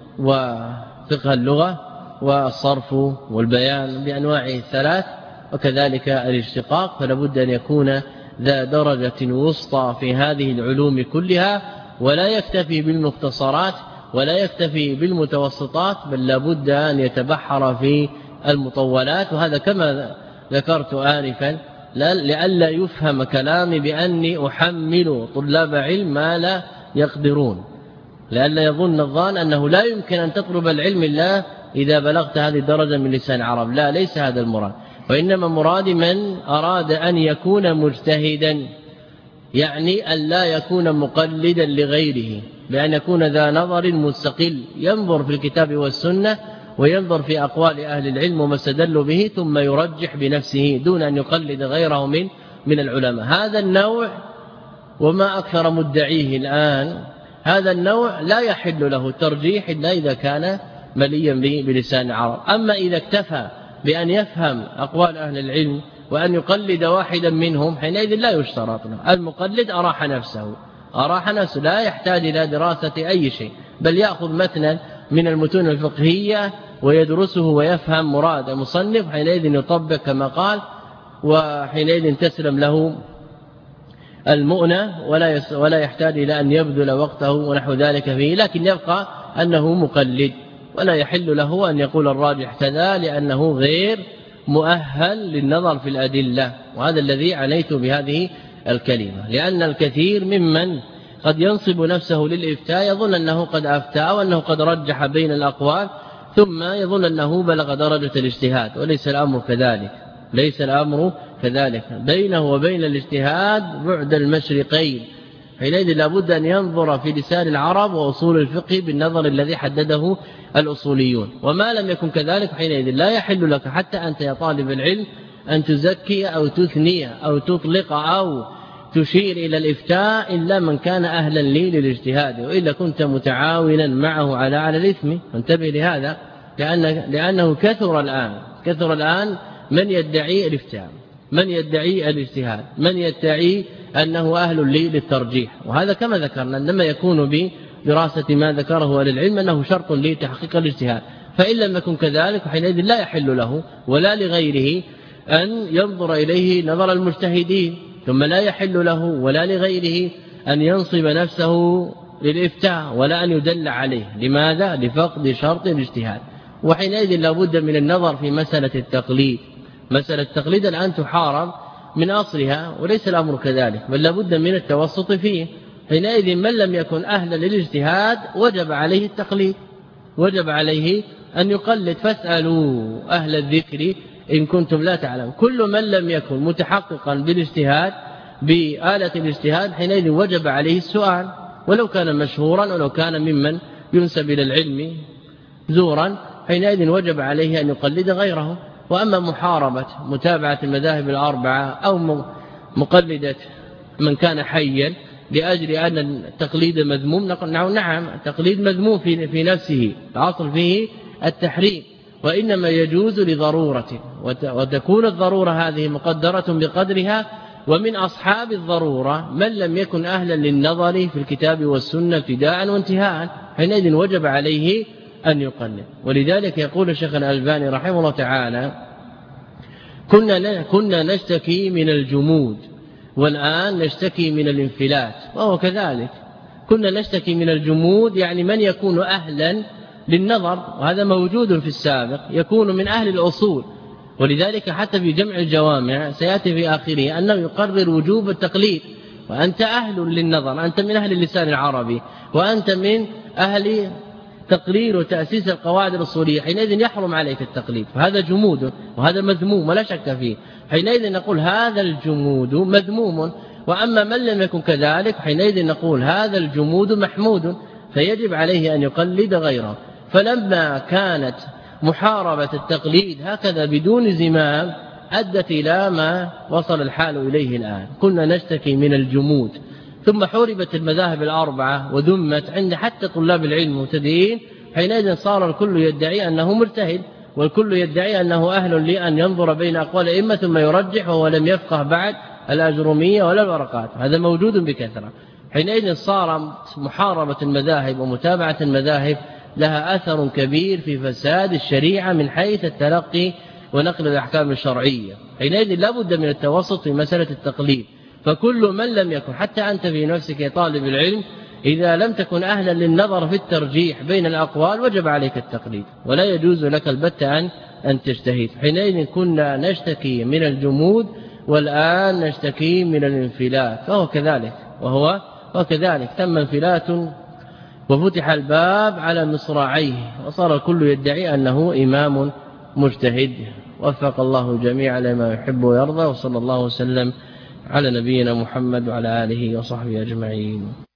وفقه اللغة والصرف والبيان بأنواعه الثلاث، وكذلك الاشتقاق. فلا بد أن يكون ذا درجة وسطى في هذه العلوم كلها، ولا يكتفي بالمختصرات ولا يكتفي بالمتوسطات، بل لا بد أن يتبحر في المطولات. وهذا كما ذكرت آنفا لئلا يفهم كلامي بأني أحمل طلاب علم ما لا يقدرون، لئلا يظن الظان أنه لا يمكن أن تطلب العلم إلا إذا بلغت هذه الدرجة من لسان العرب. لا، ليس هذا المراد، وإنما مراد من أراد أن يكون مجتهدا، يعني أن لا يكون مقلدا لغيره، بأن يكون ذا نظر مستقل ينظر في الكتاب والسنة وينظر في أقوال أهل العلم وما استدلوا به، ثم يرجح بنفسه دون أن يقلد غيره من من العلماء. هذا النوع وما أكثر مدعيه الآن، هذا النوع لا يحل له الترجيح إلا إذا كان مليا بلسان العرب. أما إذا اكتفى بأن يفهم أقوال أهل العلم وأن يقلد واحدا منهم، حينئذ لا يشترط له. المقلد أراح نفسه أراح نفسه لا يحتاج إلى دراسة أي شيء، بل يأخذ متنا من المتون الفقهية ويدرسه ويفهم مراد المصنف، حينئذ يطبق كما قال، وحينئذ تسلم له المؤنة ولا ولا يحتاج إلى أن يبذل وقته ونحو ذلك فيه. لكن يبقى أنه مقلد، ولا يحل له أن يقول الراجح كذا، لأنه غير مؤهل للنظر في الأدلة. وهذا الذي عنيت بهذه الكلمة، لأن الكثير ممن قد ينصب نفسه للإفتاء يظن أنه قد أفتى وأنه قد رجح بين الأقوال، ثم يظن أنه بلغ درجة الاجتهاد، وليس الأمر كذلك. ليس الأمر كذلك، بينه وبين الاجتهاد بعد المشرقين. حينئذ لابد أن ينظر في لسان العرب وأصول الفقه بالنظر الذي حدده الأصوليون. وما لم يكن كذلك حينئذ لا يحل لك حتى أنت يا طالب العلم أن تزكي أو تثني أو تطلق أو تشير إلى الإفتاء إلا من كان أهلا لي للاجتهاد، وإلا كنت متعاونا معه على على الإثم. فانتبه لهذا، لأن لأنه كثر الآن كثر الآن من يدعي الافتاء، من يدعي الاجتهاد، من يدعي أنه أهل لي للترجيح. وهذا كما ذكرنا إنما يكون بدراسة ما ذكره أهل العلم أنه شرط لتحقيق الاجتهاد. فإن لم يكن كذلك حينئذ لا يحل له ولا لغيره أن ينظر إليه نظر المجتهدين، ثم لا يحل له ولا لغيره أن ينصب نفسه للإفتاء ولا أن يدل عليه. لماذا؟ لفقد شرط الاجتهاد. وحينئذ لابد من النظر في مسألة التقليد. مسألة التقليد الآن تحارب من أصلها، وليس الأمر كذلك، بل لابد من التوسط فيه. حينئذ من لم يكن أهلا للاجتهاد وجب عليه التقليد، وجب عليه أن يقلد. فاسألوا أهل الذكر إن كنتم لا تعلمون. كل من لم يكن متحققا بالاجتهاد بآلة الاجتهاد حينئذ وجب عليه السؤال، ولو كان مشهورا ولو كان ممن ينسب إلى العلم زورا، حينئذ وجب عليه أن يقلد غيره. وأما محاربة متابعة المذاهب الأربعة أو مقلدة من كان حيا لأجل أن التقليد مذموم، نقول نعم التقليد مذموم في في نفسه، الأصل فيه التحريم، وإنما يجوز لضرورة، وتكون الضرورة هذه مقدرة بقدرها. ومن أصحاب الضرورة من لم يكن أهلا للنظر في الكتاب والسنة ابتداء وانتهاء، حينئذ وجب عليه أن يقلد. ولذلك يقول الشيخ الألباني رحمه الله تعالى: كنا كنا نشتكي من الجمود والآن نشتكي من الانفلات. وهو كذلك، كنا نشتكي من الجمود يعني من يكون أهلا للنظر، وهذا موجود في السابق، يكون من أهل الأصول. ولذلك حتى في جمع الجوامع سيأتي في آخره أنه يقرر وجوب التقليد. وأنت أهل للنظر، أنت من أهل اللسان العربي، وأنت من أهل تقرير وتأسيس القواعد الأصولية حينئذ يحرم عليك التقليد، وهذا جمود وهذا مذموم ولا شك فيه. حينئذ نقول هذا الجمود مذموم، وأما من لم يكن كذلك حينئذ نقول هذا الجمود محمود، فيجب عليه أن يقلد غيره. فلما كانت محاربة التقليد هكذا بدون زمام أدت إلى ما وصل الحال إليه الآن. كنا نشتكي من الجمود، ثم حوربت المذاهب الأربعة وذمت عند حتى طلاب العلم المبتدئين، حينئذ صار الكل يدعي أنه مرتهل، والكل يدعي أنه أهل لأن ينظر بين أقوال الأئمة ثم يرجح، وهو لم يفقه بعد الأجرومية ولا الورقات. هذا موجود بكثرة. حينئذ صار محاربة المذاهب ومتابعة المذاهب لها أثر كبير في فساد الشريعة من حيث التلقي ونقل الأحكام الشرعية. حينئذ لا بد من التوسط في مسألة التقليد. فكل من لم يكن، حتى أنت في نفسك يا طالب العلم، إذا لم تكن أهلا للنظر في الترجيح بين الأقوال وجب عليك التقليد، ولا يجوز لك البتة أن أن تجتهد. حينئذ كنا نشتكي من الجمود، والآن نشتكي من الانفلات، فهو كذلك وهو وكذلك تم انفلات وفتح الباب على مصراعيه، وصار الكل يدعي أنه إمام مجتهد. وفق الله الجميع لما يحب ويرضى، وصلى الله وسلم على نبينا محمد وعلى آله وصحبه أجمعين.